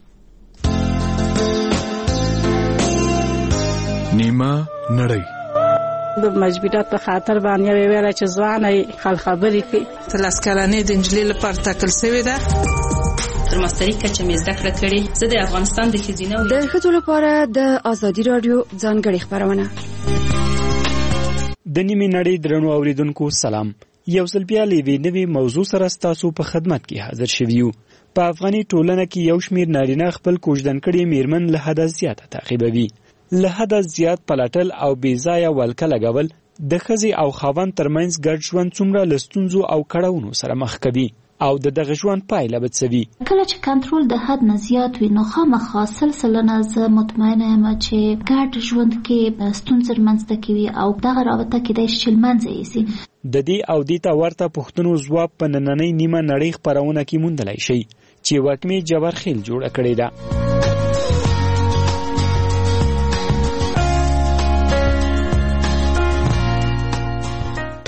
نیمه نړۍ د مجبورات په خاطر باندې ویل چې ځواني خل خبرې کوي. تلاس کلانې د انجلۍ لپاره تاکل شوې ده. تر ماسترۍ کچه مې زده کړه کړې. زه د افغانستان د ښځینه د ښځو لپاره د ازادي رادیو ځانګړې خبرونه. د نیمه نړۍ درنو اوریدونکو سلام. یو ځل بیا لوي نوې موضوع سره تاسو په خدمت کې حاضر شویو. په افغاني ټولنه کې یو شمېر نارینه خپل کوژدن کړي میرمن له حد زیاته تعقیبوي. له حد زیات پلاټل او بیځایه ولکه لګول د ښځې او خاوند ترمنځ ګډ ژوند څومره له ستونزو او کړاوونو سره مخ کوي او د دغه ژوند پایله به څه وي. کله چې کنټرول د حد نه زیات وي نو خامخا سلسله زه مطمئنه یم چې ګډ ژوند کې ستونزې رامنځته کوي او دغه رابطه کېدای شي له منځه یوسي. د دې او دې ته ورته پوښتنو ځواب په نننۍ نیمه نړۍ خپرونه کې موندلی شي چې وکمې جبر خیل جوړه کړې ده.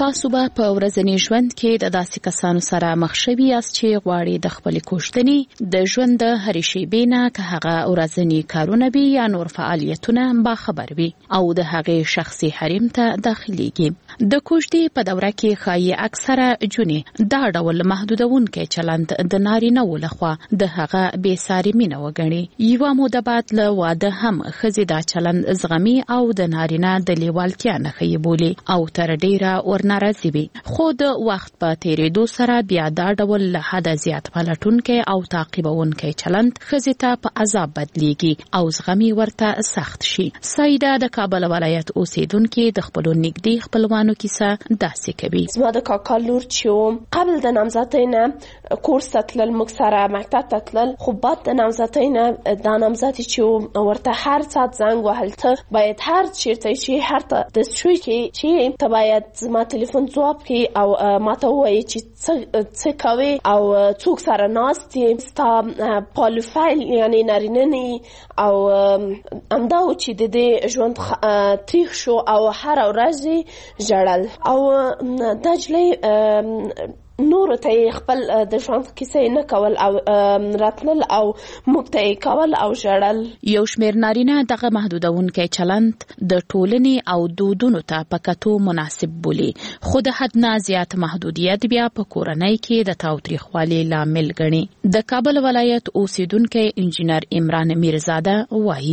تاسو به په ورځني ژوند کې د داسې کسانو سره مخ شوي یاست چې غواړي د خپلې کوښتنې د ژوند د هرې شیبې نه که هغه ورځني کارونه وي یا نور فعالیتونه باخبر وي او د هغې شخصي حریم ته داخليږي. د کوژدې په دوره کې ښایي اکثره جونې دا ډول محدودونکی چلند د نارینه‌و لخوا د هغه بېساري مینه وګڼي. یوه موده بعد له واده هم ښځې دا چلند زغمي او د نارینه د لیوالتیا نښې یې بولي او تر ډیره ورناراضي وي. خو د وخت په تیریدو سره بیا دا ډول له حده زیات پلټونکی او تعقیبونکی چلند ښځې ته په عذاب بدلیږي او زغمي ورته سخت شي. سایده د کابل ولایت اوسیدونکي د خپلو نږدې خپلوانو کیسه داسې کوي. زما د کاکا لور چې قبل د نامزدۍ نه کورس ته تلل، موږ سره مکتب ته تلل، خو بعد د نامزدۍ نه دا نامزد چې ورته هر ساعت زنګ وهل، ته باید هر چیرته چې هر ته د شوي کې چې ته باید زما تلیفون ځواب کړي او ما ته ووایي چې څه کوي او څوک سره ناست یې، ستا پالوفایل یعنې نارینه او همدا و چې د دې ژوند تریخ شو او هر ورځ یې ژړل او دا نجلۍ نور ته خپل د ژوند کیسې نه کول او راتلل او موږ ته کول او ژړل. یو شمېر نارینه دغه محدودونکی چلند د ټولنې او دودونو ته په کتو مناسب بولي، خو د حد نه زیات محدودیت بیا په کورنۍ کې د تاوتریخوالي لامل ګڼي. د کابل ولایت اوسیدونکی انجینر عمران میرزاده وایي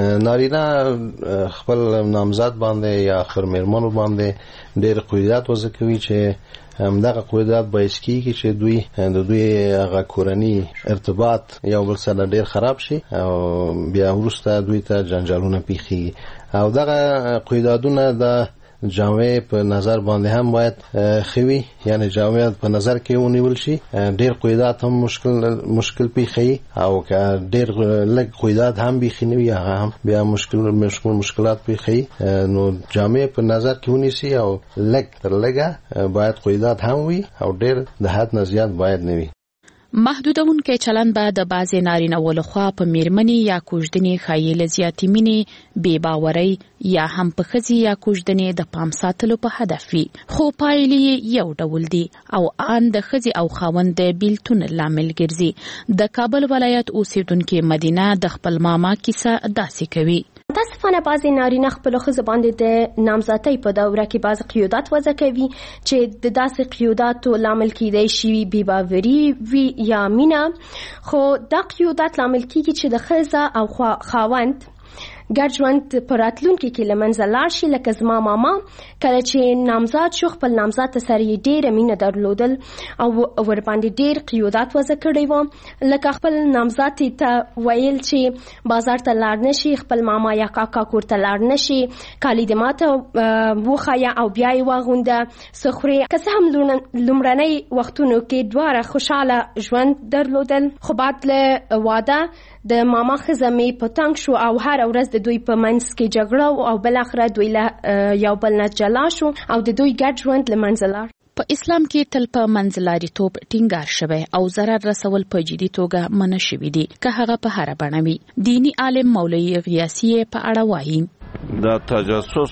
نارینه خپل نامزد باندې یا خپل میرمنو باندې ډېر قیودات وضع کوي چې همدغه قیودات باعث کیږي چې دوی د دوی هغه کورني ارتباط یو بل سره ډېر خراب شي او بیا وروسته دوی ته جنجالونه پیښیږي او دغه قیوداتونه د جامعه په نظر باندې هم باید خوي، یعنی جامعه په نظر کې ونیول شي. ډېر قیودات هم مشکل مشکل پیښي او که ډېر لږ قیودات هم بيخنوي هغه هم بیا مشکل مشکل مشکلات پیښي. نو جامعه په نظر کې ونیسي او لږ تر لږه باید قیودات هم وي او ډېر د حد نه زیات باید نه وي. محدودونکی چلند به د بعضې نارینه‌و لخوا په میرمنې یا کوژدنې ښایي له زیاتې مینې، بې باورۍ یا هم په ښځې یا کوژدنې د پام ساتلو په هدف وي، خو پایلې یې یو ډول دي او ان د ښځې او خاوند د بیلتون لامل ګرځي. د کابل ولایت اوسیدونکې مدینه د خپل ماما کیسه داسې کوي. متاسفانه بعضې نارینه خپلو ښځو باندې د نامزدۍ په دوره کې بعضې قیودات وضع کوي چې د داسې قیوداتو لامل کیدای شي بې باوري وي یا مینه، خو دا قیودات لامل کیږي چې د ښځه او خاوند ګډ ژوند په راتلونکي کې له منځه لاړ شي. لکه زما ماما کله چې نامزاد شو، خپل نامزاد ته سره یې ډېره مینه درلودل او ورباندې ډېر قیودات وضع کړی و، لکه خپل نامزاد ته ویل چې بازار ته لاړ نشي، خپل ماما یا کاکا کور ته لاړ نشي، کالي د ماته وښایه او بیا یې واغونده څه خورې. که څه هم لومړنۍ وختونو کې دواړه خوشحاله ژوند درلودل، خو بعد له واده د ماما ښځه مې په تنګ شو او هر ورځ د دوی په منځ کې جګړه او بل اخره دوی له یو بل نه جلا شو او د دوی ګډ ژوند له منځه لاړ. په اسلام کې تل په منځلاریتوب ټینګار شوی او ضرر رسول په جدي توګه منع شوي دي، که هغه په هره بڼه وي. دینی عالم مولوي غیاثي په اړه وایي دا تجسس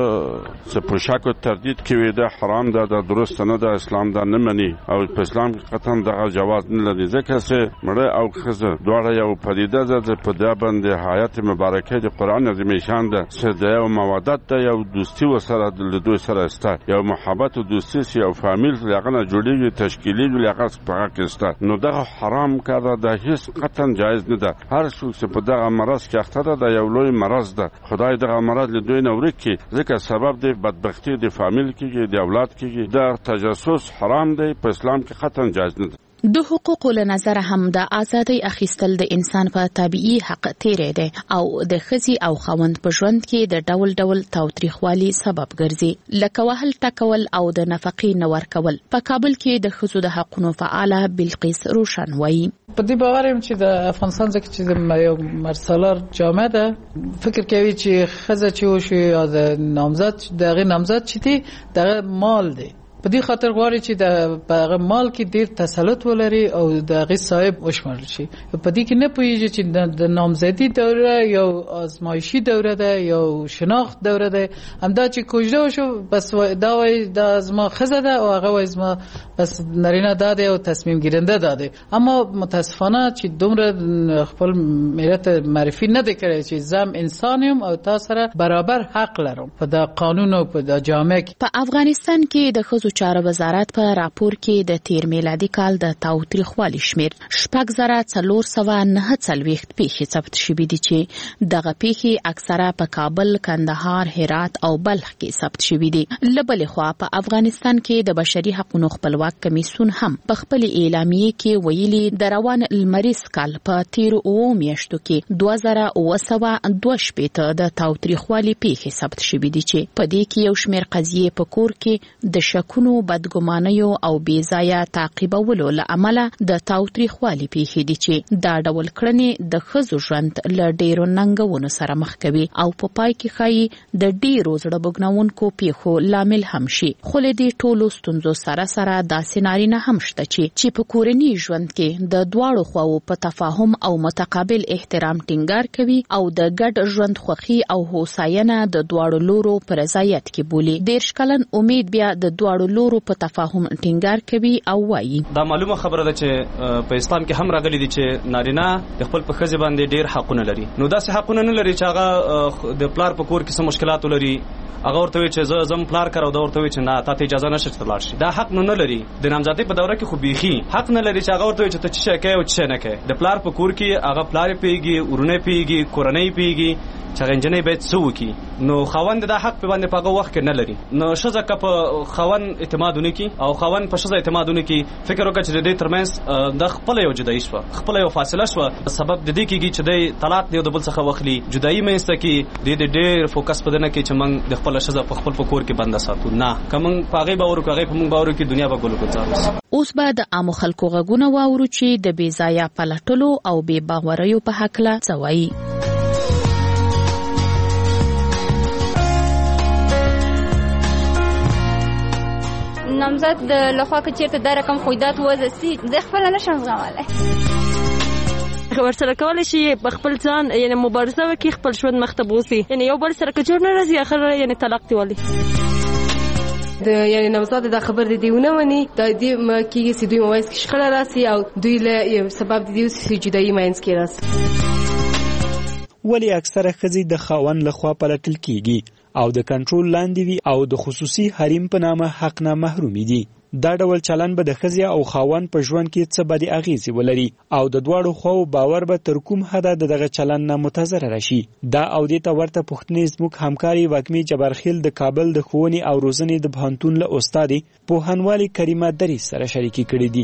څه په شک او تردید کې وي، دا حرام ده، دا درست نه ده، اسلام دا نه مني او په اسلام کې قطعا دغه جواز نه لري، ځکه چې مړه او ښځه دواړه یو پدیده ده په دا باندې حیات مبارکه د قرآن عظیم شان ده چې د یو مودت ده، یو دوستي وسره د دوی سره سته، یو محبت او دوستي چې یو فامیل هغه نه جوړیږي، تشکیلي وي هغه په هغه کې سته. نو دغه حرام کار ده، هیڅ قطعا جایز نه ده. هر څوک چې په دغه مرض کې اخته ده دا یو لوی مرض ده، خدای دغه مرض له دوی نه ورکړي، ځکه سبب د بدبختی د فامیل کېږي، د اولاد کېږي. دا تجسس حرام دی، په اسلام کې قطعا جایز نه ده. د حقوقو له نظره هم د ازادۍ اخیستل د انسان په طبیعي حق تیری دی او د ښځې او خاوند په ژوند کې د ډول ډول تاوتریخوالي سبب ګرځي، لکه وهل ټکول او د نفقې نه ورکول. په کابل کې د ښځو د حقونو فعاله بلقیس روشن وایي په دې باور یم چې د افغانستان ځکه چې یو مرسالار جامعه ده، فکر کوي چې ښځه چې وشي یا د نامزد دغه نامزد چې دی دغه مال دی په دې خاطر غواړي چې د هغه مال کې ډیر تسلط ولري او د هغه صاحب وشمارل شي. په دې کې نه پوهیږي چې د نامزدي دوره یا آزمایشي دوره ده یا شناخت دوره ده. همدا چې کوژده وشو بس دا وایي د ازما خزه ده او هغه وایي ازما بس نارینه داده او تصمیم گیرنده داده. اما متاسفانه چې دومره خپل ملت معرفي نه دی کړی چې زم انسانیم او تاسو سره برابر حق لرم په د قانون او په د جامع. په افغانستان کې د ښځو چارو وزارت په راپور کې د تیر میلادي کال د تاوتریخوالي شمیر شپږ زره څلور سوه نهه څلوېښت پیښې ثبت شوي دي چې دغه پیښې اکثره په کابل، کندهار، هرات او بلخ کې ثبت شوي دي. له بلې خوا په افغانستان کې د بشري حقوقو خپلواک کمیسیون هم په خپل اعلامیه کې ویلي د روان لمریز کال په تیرو اوو میاشتو کې دوه زره اوه سوه دوه شپېته د تاوتریخوالي پیښې ثبت شوي دي چې په دې کې یو شمېر قضیې په کور کې د شکونو، بدګمانیو او بې ځایه تعقیبولو له امله د تاوتریخوالي پیښې دي چې دا ډول کړنې د ښځو ژوند له ډېرو ننګونو سره مخ کوي او په پای کې ښایي د ډېرو زړه بوږنونکو پیښو لامل هم شي. خو له دې ټولو ستونزو سره سره داسې نارینه هم شته چې چې په کورني ژوند کې د دواړو خواو په تفاهم او متقابل احترام ټینګار کوي او د ګډ ژوند خوښي او هوساینه د دواړو لورو پر رضایت کې بولي. دېرش کلن امید بیا د دواړو لورو په تفاهم ټینګار کوي او وایي دا معلومه خبره ده چې په اسلام کې هم راغلي دي چې نارینه د خپل په ښځې باندې ډېر حقونه لري. نو داسې حقونه نه لري چې هغه د پلار په کور کې څه مشکلات ولري هغه ورته وي چې زه زم پلار کار او دا ورته وي چې نه تاسو اجازه نشته چې لاړ شي. دا حق نو نه لري. د نامزدۍ په دوره کې خو بيخي حق نه لري چې هغه ورته وي چې ته څه کوي او څه نه کوي. د پلار په کور کې هغه پلار پیږي، ورونه پیږي، کورنۍ پیږي چې انجنې باید څه وکړي. نو خاوند دا حق په باندې په هغه وخت کې نه لري. نو ښځه که په خاوند اعتمادونه کوي او خاوند په ښځه اعتمادونه کوي فکر وکړي چې د دې ترمنځ د خپل یو جدایي شوه، خپل یو فاصله شوه، سبب د دې کېږي چې د طلاق دی د بل څخه واخلي، جدایي منځته کې د دې ډېر فوکس په دې نه کې چې موږ د خپل ښځه په خپل کور کې بنده ساتو. نه که موږ په هغې باور وکړو، هغې په موږ باور وکړي، دنیا به ګل ګلزار وسي. اوس به د عامو خلکو غږونه واورو چې د بې ځایه پلټلو او بې باوریو په هکله څه وایي. نامزد د لخوا که چیرته دا رقم خویدات وزه سي زه خپل نشم زغملی. ورسره کولی شي په خپل ځان یعنی مبارزه وکړي، خپل ژوند مخته بوځي. یعنی یو بل سره که جوړ نه راځي اخر یعنی طلاق دی ولي د یعنی نوزاد د خبر د دیونه ونی د دې کېږي چې دوی موایس کې شخړه راسي او دوی له سبب د دې چې جدایي ماینس کې راسي. ولی اکثره ښځې د خاوند لخوا پلټل کیږي او د کنټرول لاندې وي او د خصوصي حریم په نامه حق نه محرومي دي. دا ډول چلن به د ښځې او خاوند په ژوند کې څه بدې اغیزې ولري او د دواړو خواو باور به تر کوم حده د دغه چلن نه متضرره شي. دا او دې ته ورته پوښتنې زموږ همکاري واکمې جبارخیل د کابل د ښوونې او روزنې د پوهنتون له استادې پوهنوالې کریمه دریس سره شریکې کړې دي.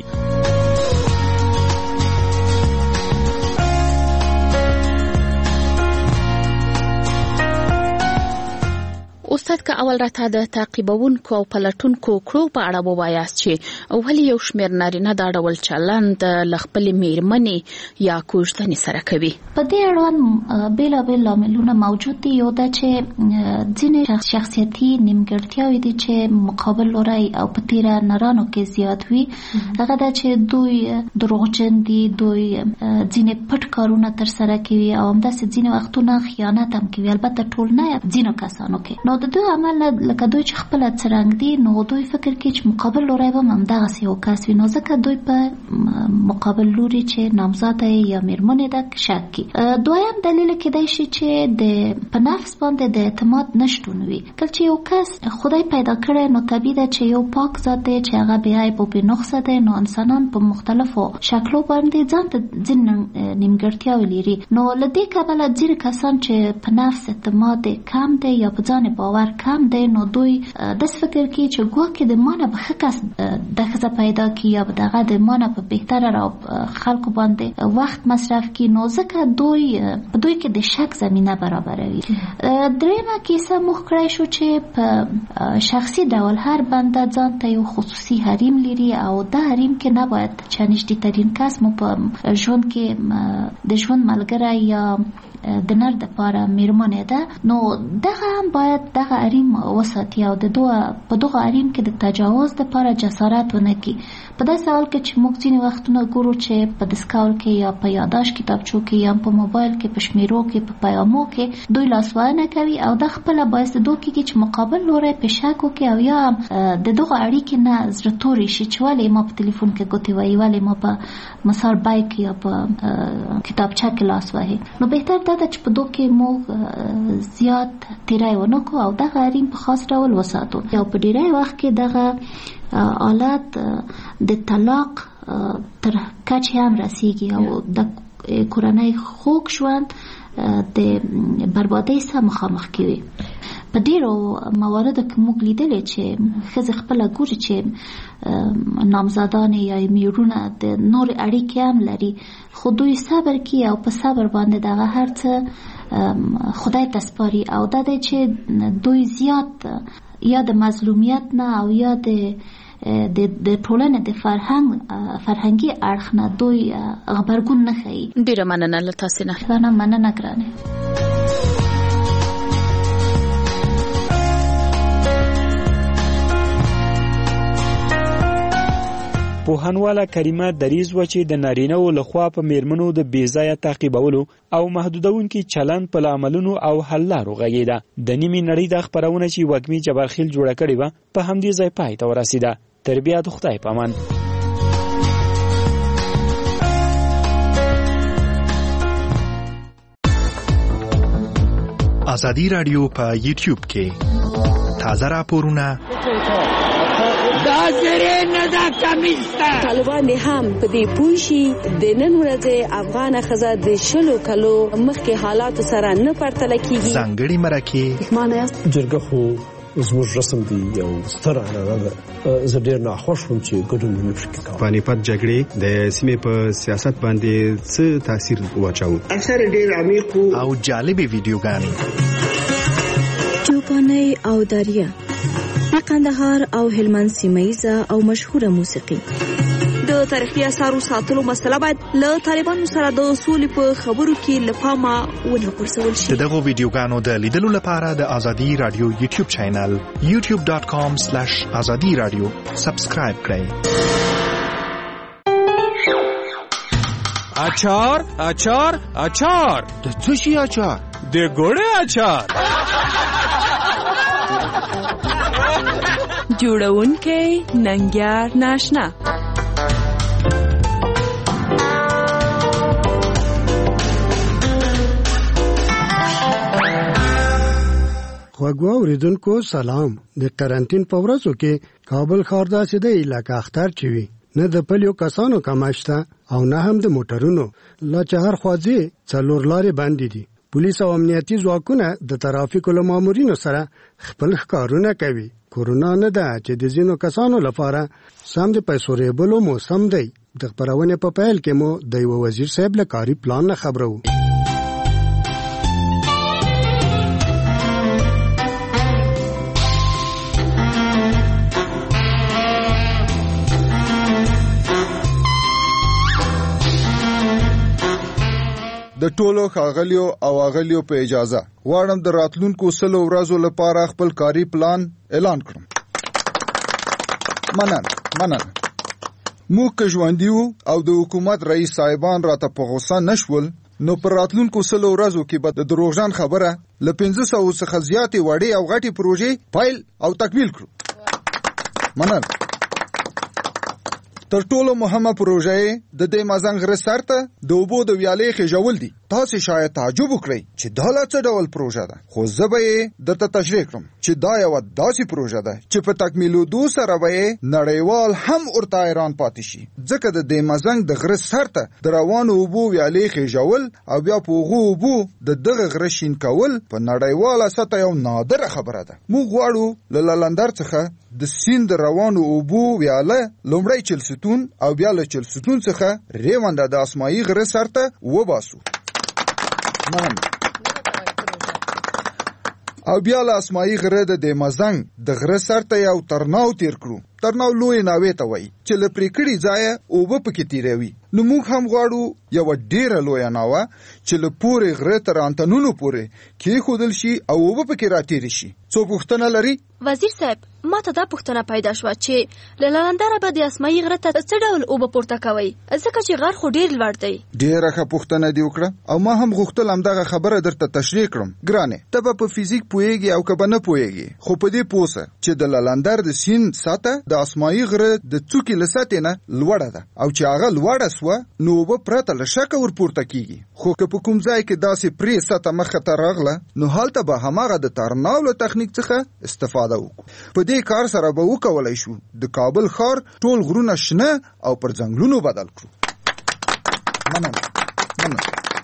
استاد که اول راته د تعقیبونکو او پلټونکو کړو په اړه ووایاست چې ولې یو شمېر نارینه دا ډول چلند له خپلې مېرمنې یا کوژدنې سره کوي؟ په دې اړوند بېلابېل لاملونه موجود دي. یو دا چې ځینې شخصیتي نیمګړتیاوې دي چې مقابل لوری او په تیره نرانو کې زیات وي. هغه دا چې دوی دروغجن دي، دوی ځینې پټ کارونه ترسره کوي او همداسې ځینې وختونه خیانت هم کوي، البته ټول نه، ځینو کسانو کې. نو د دوی عمل لکه دوی چې خپله څرنګ دي نو دوی فکر کوي چې مقابل لوری به هم همدغسې یو کس وي، نو ځکه دوی په مقابل لوري چې نامزاده یا مېرمنې ده شک کوي. دویم دلیل کیدای شي چې د په نفس باندې د اعتماد نشتون وي. کله چې یو کس خدای پیدا کړی نو طبیعي ده چې یو پاک ذات دی چې هغه بې عیب او بې نقصه دی. نو انسانان په مختلفو شکلو باندې ځان ته ځینې نیمګړتیاوې لري. نو له دې کبله ځینې کسان چې په نفس اعتماد کم دی یا په ځان باور کم دی نو دوی داسې فکر کوي چې ګواکې د ما نه به ښه کس د ښځه پیدا کړي یا به دغه د ما نه په بهتره را خلکو باندې وخت مصرف کړي، نو ځکه دوی په دوی کې د شک زمینه برابروي. درېیمه کیسه موږ کړی شو چې په شخصي ډول هر بنده ځان ته یو خصوصي حریم لري او دا حریم کې نباید چې نږدې ترین کس مو په ژوند کې د ژوند ملګری یا د نر د پاره مېرمنې ده، نو دغه هم باید دغه حریم وساتي او د دوه په دغه اړین کې د تجاوز لپاره جسارت ونه کړي. په داسې حال کې چې موږ ځینې وختونه ګورو چې په دسکاول کې یا په یاداشت کتابچو کې یا په موبایل کې په شمیرو کې په پیغامو کې دوی لاسوهنه کوي او د خپل باعث دوه کې چې مقابل لوري په شک وکړي او یا د دغه اړیکې نه زړه توري شي چې ولې ما په ټلیفون کې ګوتې وایي، ولې ما په مثال بایک یا په کتابچه کې لاس وهي. نو بهتر دا ده چې په دوه کې موږ زیات تیرای ونه کو او دغه اړین په خاص ډول وساتو. او په ډیری وخت کې دغه حالت د طلاق تر کچې هم رسیږي او د کورنۍ خوږ ژوند د بربادۍ سره مخامخ کیږي. په ډیرو مواردو کې موږ لیدلې چې ښځې خپله ګوري چې نامزادانې یا میړونه د نور اړیکې هم لري، خو دوی صبر کوي او په صبر باندې دغه هر څه خدای ته سپاري او دا دی چې دوی زیات یا د مظلومیت نه او یا د د ټولنې د فرهنګ فرهنګي اړخ نه دوی غبرګون نه ښیي. ډیره مننه له تاسو نه. نه مننه ګرانه. پوهنواله کریمه دریز و چې د نارینه‌و لخوا په میرمنو د بېځایه تعقیبولو او محدودونکي چلند په عملونو او حل لارو غږېده. د نیمې نړۍ د خپرونه چې وږمې جبارخیل جوړه کړې وه په همدې ځای پای ته ورسېده. تر بیا د خدای په امان. ازادي راډیو په یوټیوب کې تازه راپورونه دا زری نه دا کمیستا طالبان هم په دې پوښي د نن ورځې افغان خزه د شلو کلو مخکې حالات سره نه پرتل کیږي. ځانګړي مرکه معنی جرګه خو زموږ رسم دی یو ستر عنعنه ده. زه ډېر ناخوښ وم چې ګډون ونه شي کوم. پانیپت جګړې د سیمې په سیاست باندې څه تاثیر واچاوه؟ اثر ډېر عمیق او جالبې ویډیوګانې چوپاني او داریا قندهار او هلمند سیمایزه او مشهوره موسیقي. د تاریخي اثارو ساتلو مسله باید له طالبانو سره د اصول په خبرو کې لپاره ونه غورځول شي. دغه ویډیوګانو د لیدلو لپاره د ازادي رادیو یوټیوب چینل یوټیوب ډاټ کام سلیش ازادي رادیو سبسکرایب کړئ. اچار اچار اچار د څه شي اچار؟ د ګوړې اچار. جوړونکې ننګیار ناشنا. خوږو اوریدونکو سلام. د قرنټین په ورځو کې کابل ښار داسې د علاقه اختر چوي نه د پلیو کسانو کماشته او نه هم د موټرونو لا چهار خوازي څلور لارې باندې دي. پولیس او امنیتي ځواکونه د ترافیکو له مامورینو سره خپل ښکارونه کوي. کورونا نه ده چې د ځینو کسانو لپاره سم د پیسو ریبلو موسم دی. د خبرونې په پیل کې مو د یو وزیر صاحب له کاري پلان نه خبرو. د ټولو ښاغلیو او اغلیو په اجازه واړم د راتلونکو سلو ورځو لپاره خپل کاري پلان اعلان کړم. منن منن موږ که ژوندي وو او د حکومت رئیس صاحبان راته په غوسه نشول نو پر راتلونکو سلو ورځو کې به د دروغجن خبره له پنځه سوو څخه زیاتې وړې او غټې پروژې پایل او تکمیل کړو. منن تر ټولو مهمه پروژه د دې مازنګ غره سرته د اوبو د ویالې خېژول دي. تاسو شاید تعجب وکړئ چې دا لا څه ډول پروژه ده، خو زه به یې درته تشریح کړم چې دا یوه داسې پروژه ده چې په تکمیلېدو سره به یې نړیوال هم ورته حیران پاتې شي، ځکه د دې مازنګ د غره سرته د روانو اوبو ویالې خېژول او بیا په هغو اوبو د دغه غره شین کول په نړیواله سطحه یو نادره خبره ده. موږ غواړو له لندر څخه د سیند د روانو اوبو ویاله لومړی چلستون او بیا له چلستون څخه ریونده د اسمایي غره سرته وباسو. او بیا له اسماعي غره د دیمزنګ د غره سر ته یو ترناو تیر کړو. ترناو لوی ناوې ته وایي چې له پرې کړي ځایه اوبه پکې تیروي. نو موږ هم غواړو یوه ډېره لویه ناوه چې له پورې غره تر انتنونو پورې کېښودل شي او اوبه پکې راتېرې شي. څو پوښتنه لري؟ وزیر صاحب ما ته دا پوښتنه پیدا شوه چې له لندنه به د اسماعي غره ته څه ډول اوبه پورته کوئ ځکه چې غر خو ډېر لوړ دی. ډېره ښه پوښتنه دې وکړه او ما هم غوښتل همدغه خبره درته تشریح کړم. ګرانې ته به په فزیک پوهېږې او که به نه پوهېږې خو په دې پوه سه چې د للندر د سیند سطحه د اسماعي غره د څوکې له سطحې نه لوړه ده او چې هغه لوړه سوه نو اوبه پرته له شکه ورپورته کېږي. خو که په کوم ځای کې داسې پرې سطحه مخه ته راغله نو هلته به هماغه د ترناو له تخنیک څخه استفاده وکړو. په دې کار سره به وکولای شو د کابل ښار ټول غرونه شنه او پر ځنګلونو بدل کړو. مننه مننه.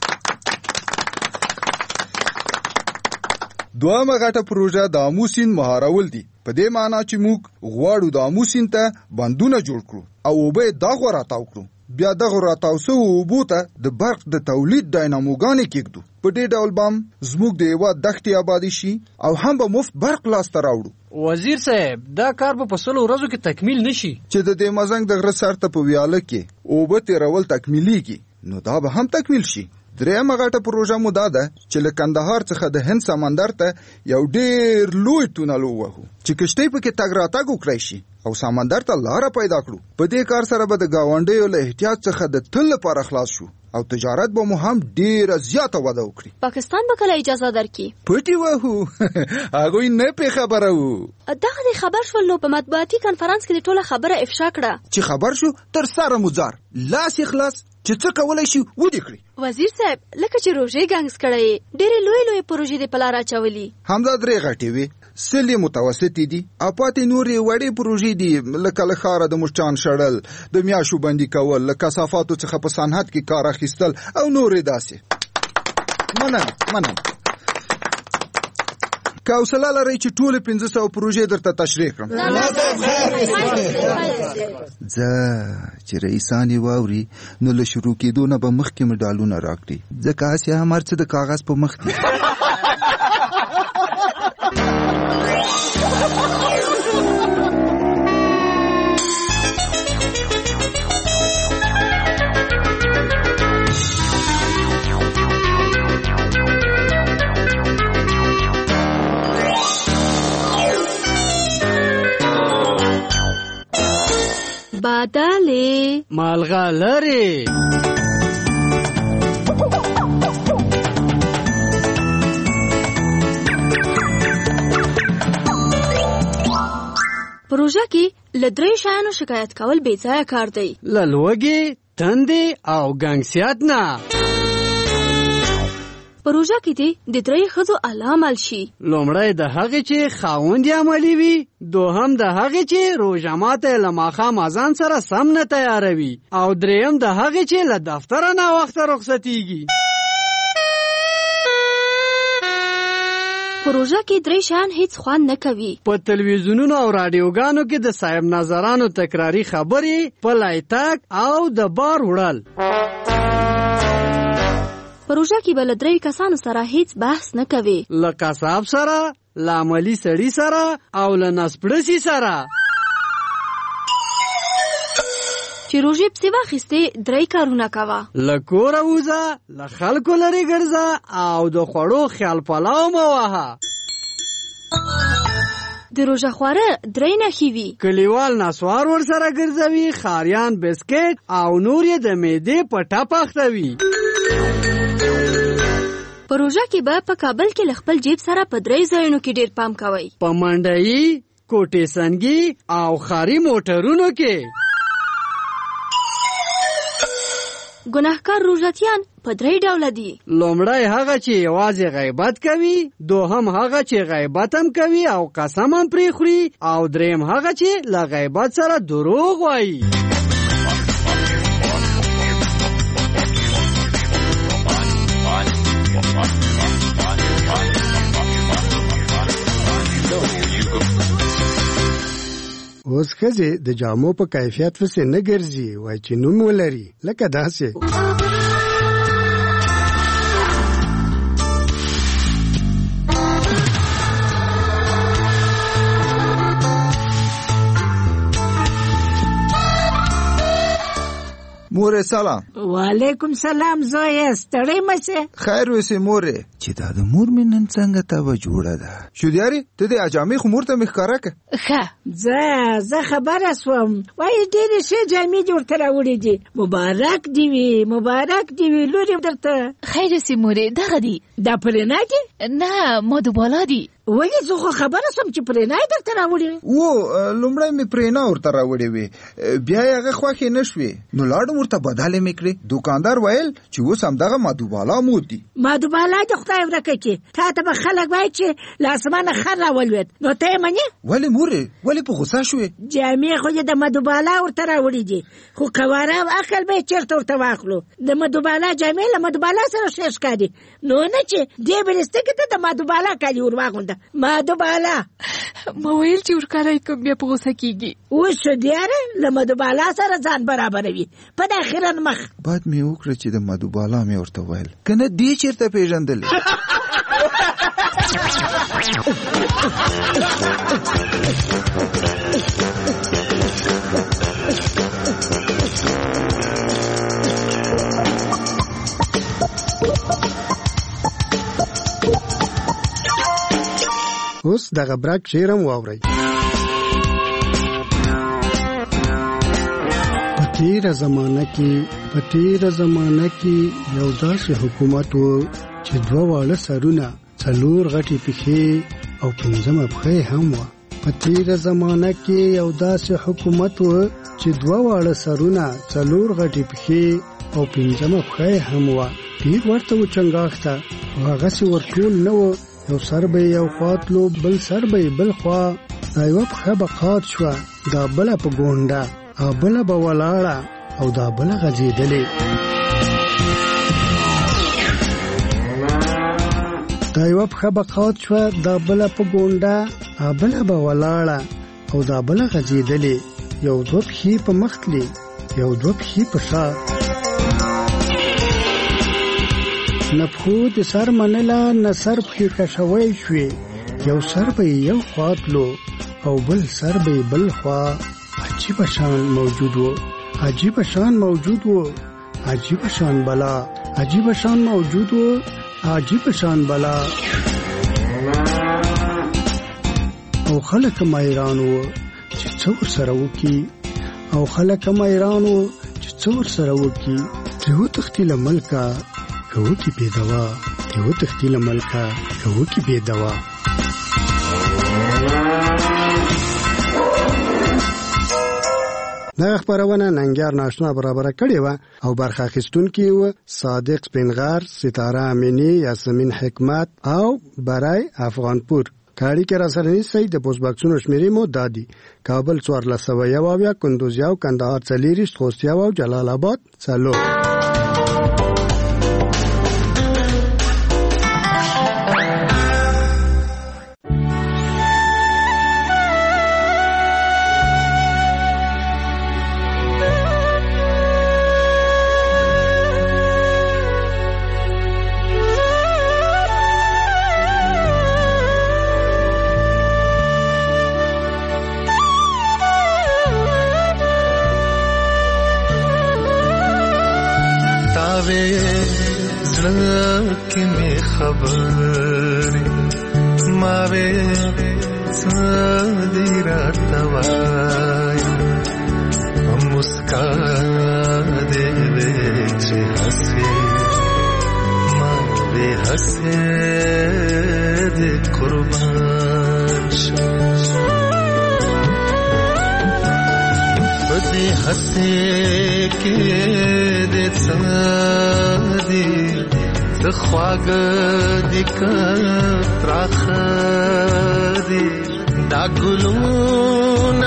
دوامه غټه پروژه د آمو سیند مهارول دي. په دې معنا چې موږ غواړو د آمو سیند ته بندونه جوړ کړو او اوبه یې دغه راتاو کړو. بیا دغه راتاو سوو اوبو ته د برق د تولید ډایناموګانې کېږدو. په دې ډول به هم زموږ د هېواد دښتې آبادي شي او هم به مفت برق لاسته راوړو. وزیر صاحب دا کار به په سلو ورځو کې تکمیل نشي. چې د دې مزنګ د غره سر ته په ویاله کې اوبه تېرول تکمیلیږي نو دا به هم تکمیل شي. درېیمه غټه پروژه مو دا ده چې له کندهار څخه د هند سمندر ته یو ډېر لوی تونل ووهو چې کشتۍ پکې تګ راتګ وکړی شي او سمندر ته لاره پیدا کړو. په دې کار سره به د ګاونډیو له احتیاط څخه د تل لپاره خلاص شو او تجارت به مو هم ډېره زیاته وده وکړي. پاکستان به کله اجازه درکړي؟ پټي وهو هغوی نه پې خبره وو. دغه دې خبر شول نو په مطبوعاتي کنفرانس کې دې ټوله خبره افشا کړه. چې خبر شو تر سره مو ځار لاس یې خلاص چې څه کولی شي ودې کړي. وزیر صاحب لکه چې روژې ګنګس کړی ډېرې لویې لویې پروژې دې په لار اچولي. همدا درې غټې وې، سل یې متوسطې دي او پاتې نورې وړې پروژې دي لکه له ښاره د مچان شړل، د میاشو بندي کول، له کثافاتو څخه په صنعت کې کار اخیستل او نورې داسې. مننه مننه. که حوصله لرئ چې ټولې پنځه سوه پروژې درته تشریح کړم. زه چې رئیسان یې واوري نو له شروع کېدو نه به مخکې مډالونه راکړي ځکه هسې هم هر څه د کاغذ په مخ دي. بادالې مالغالرې پروژه کې له درې شیانو شکایت کول بې ځایه کار دی. له لوږې، تندې او ګنګسیات نه. پروژه کې دې د درې ښځو علامل شي. لومړی د هغې چې خاوند یې عملي وي، دوهم د هغې چې روژه ماته له ماښام اذان سره سم نه تیاروي، او درېیم د هغې چې له دفتره ناوخته رخصتیږي. پروژه کې درې شیان هیڅ خوند نه کوي. په تلویزیونونو او رادیوګانو کې د صاحب نظرانو تکراري خبرې، پلی تګ او د بار وړل. پروژه کې به له درې کسانو سره هیڅ بحث نه کوي. له قصاب سره، له عملي سړي سره او له نسپړسي سره. چې روژې پسې واخیستې درې کارونه کوه. له کوره وځه، له خلکو لرې ګرځه او د خوړو خیال پلاو مه وهه. د روژه خواره درې نښې وي. کلیوال نسوار ورسره ګرځوي، ښاریان بسکټ او نور یې د معدې په ټپ اختوي. پروژه کې به په کابل کې له خپل جیب سره په درې ځایونو کې ډېر پام کوئ. په منډیي، کوټې سنګي او ښاري موټرونو کې. ګناهکار روژتیان په درې ډوله دي. لومړی هغه چې یوازې غیبت کوي، دوهم هغه چې غیبت هم کوي او قسم هم پرې خوري، او دریم هغه چې له غیبت سره دروغ وایي. اوس ښځې د جامو په کیفیت پسې نه ګرځي، وایي چې نوم ولري لکه داسې. مورې سلام. وعلیکم سلام زویه، ستړی مشه؟ خیر وسې مورې. چې دا د مور مې نن څنګه تبه جوړه ده. شودیاري ته د اجامې خو مور ته مې ښکاره که. ښه زه زه خبره سوم، وایي ډېرې ښې جامې دې ورته راوړې دي. مبارک دې وي، مبارک دې وي لورې درته. خیر سي مورې، دغه دي. دا پرېنا دي؟ نه مدوبالا دي. ولې زه خو خبره سم چې پرېنا یې درته راوړې و. لومړی مې پرېنا ورته راوړې وې، بیا یې هغه خوښې نه شوې، نو لاړم ورته بدلې مې کړې. دوکاندار ویل چې اوس همدغه مدوبالا مود دي. مدوبالا دې خدای ورکه کړي، تا ته به خلک وایي چې له اسمانه خر راولوېد، نو ته یې منې؟ ولې مورې، ولې په غوسه شوې؟ جامې خو یې د مدوبالا ورته راوړې دي، خو قواره او عقل به یې چېرته ورته واخلو. د مدوبالا جامې له مدوبالا سره ښې ښکاري، نو نه چې دې بلستکې ته د مدوبالا کالي ور واغونده. مدوبالا ما ویل چې ورکارای کوم بیا په غوسه کېږي. اوس شودیاره له مدوبالا سره ځان برابروي په داخله مخ. بد مې وکړه چې د مدوبالا مې ورته ویل، که نه دې چېرته پېژندلې. اوس دغه برک شعرم واورئ. په تیره زمانه کې په تیره زمانه کې یو داسې حکومت و چې دوه واړه سرونه، څلور غټې پښې او پنځمه پښه هم وه. په تیره زمانه کې یو داسې حکومت و چې دوه واړه سرونه، څلور غټې پښې او پنځمه پښه هم وه. ډېر ورته و چنګاښ ته، خو هغسې ورټول نه و. یو سر به یو خوا تلو، بل سر به بل خوا. دا یوه پښه به قات شوه، دا بله په ګونډه، او بله به ولاړه، او دا بله غځېدلې. دا یوه پښه به قات شوه، دا بله په ګونډه، او بله به ولاړه، او دا بله غځېدلې. یو دوه پښې په مخ تلې، یو دوه پښې په شا. نه پښو د سر منله، نه سر پښې کشوی شوې. یو سر به یو خوا تلو، او بل سر به بل خوا. عجیبه شان موجود و، عجیبه شان موجود و، عجیبه شان بلا. عجیبه شان موجود و، عجیبه شان بلا. او خلک مایران و چې څه ورسره وکړي، او خلک مایران و چې څه ورسره وکړي. چې وتښتي له ملکه که وکړي بې دوا، چې وتښتي له ملکه که وکړي بې دوا. دغه خپرونه ننګیار ناشنا برابره کړې وه او برخه اخیستونکي وو صادق سپینغر، ستاره امینی، یاسمین حکمت او برای افغانپور. کاړي کې را سره نیسئ. د پوسټ باکسونو شمیرې مو دادي: کابل څوارلس سوه یو اویا، کندوز یو، کندهار څلېرویشت، خوست یو او جلال آباد څلور. کې می خبرې ما وې سادي راتوای هم مسکا دې وې چې هسي ما دې هسي دې قربان شه بدې هسي کې دې سادي د خواږه دې کتراخه دې دا ګلونه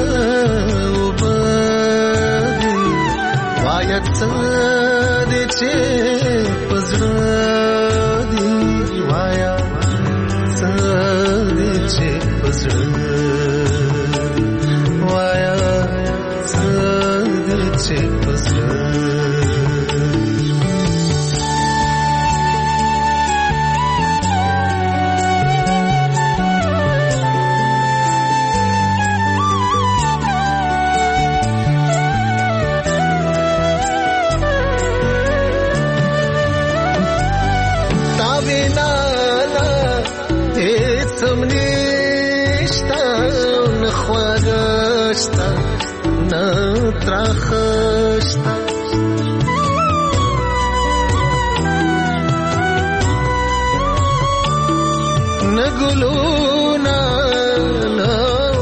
کوبدي وایت دې چې پزړه دې وایا دې چې پزړه وایا دې چې پزړه خواږشتا نه ترخشتا نه ګلونا نه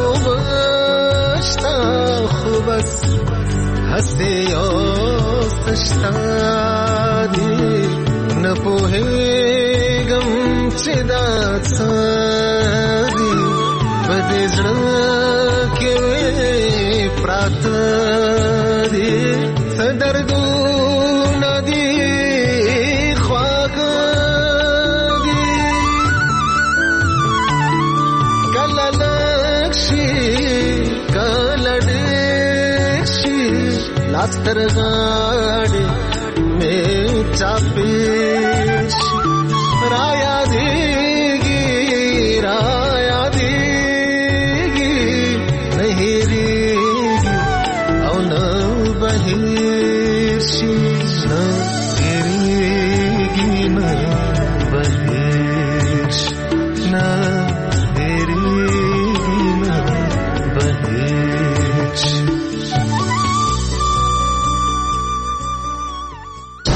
وبشتا خو بس هسې یو سشتا دی نه پوهېږم چې دا څه دي په دې زړه کې پراته دي څه دردونه دي خواږه دي کله لږ شي کله ډېر شي لاس تر غاړې مې چاپېر شي را یادېږي را یادېږي نه هېرېږي او نه به هېر شي نه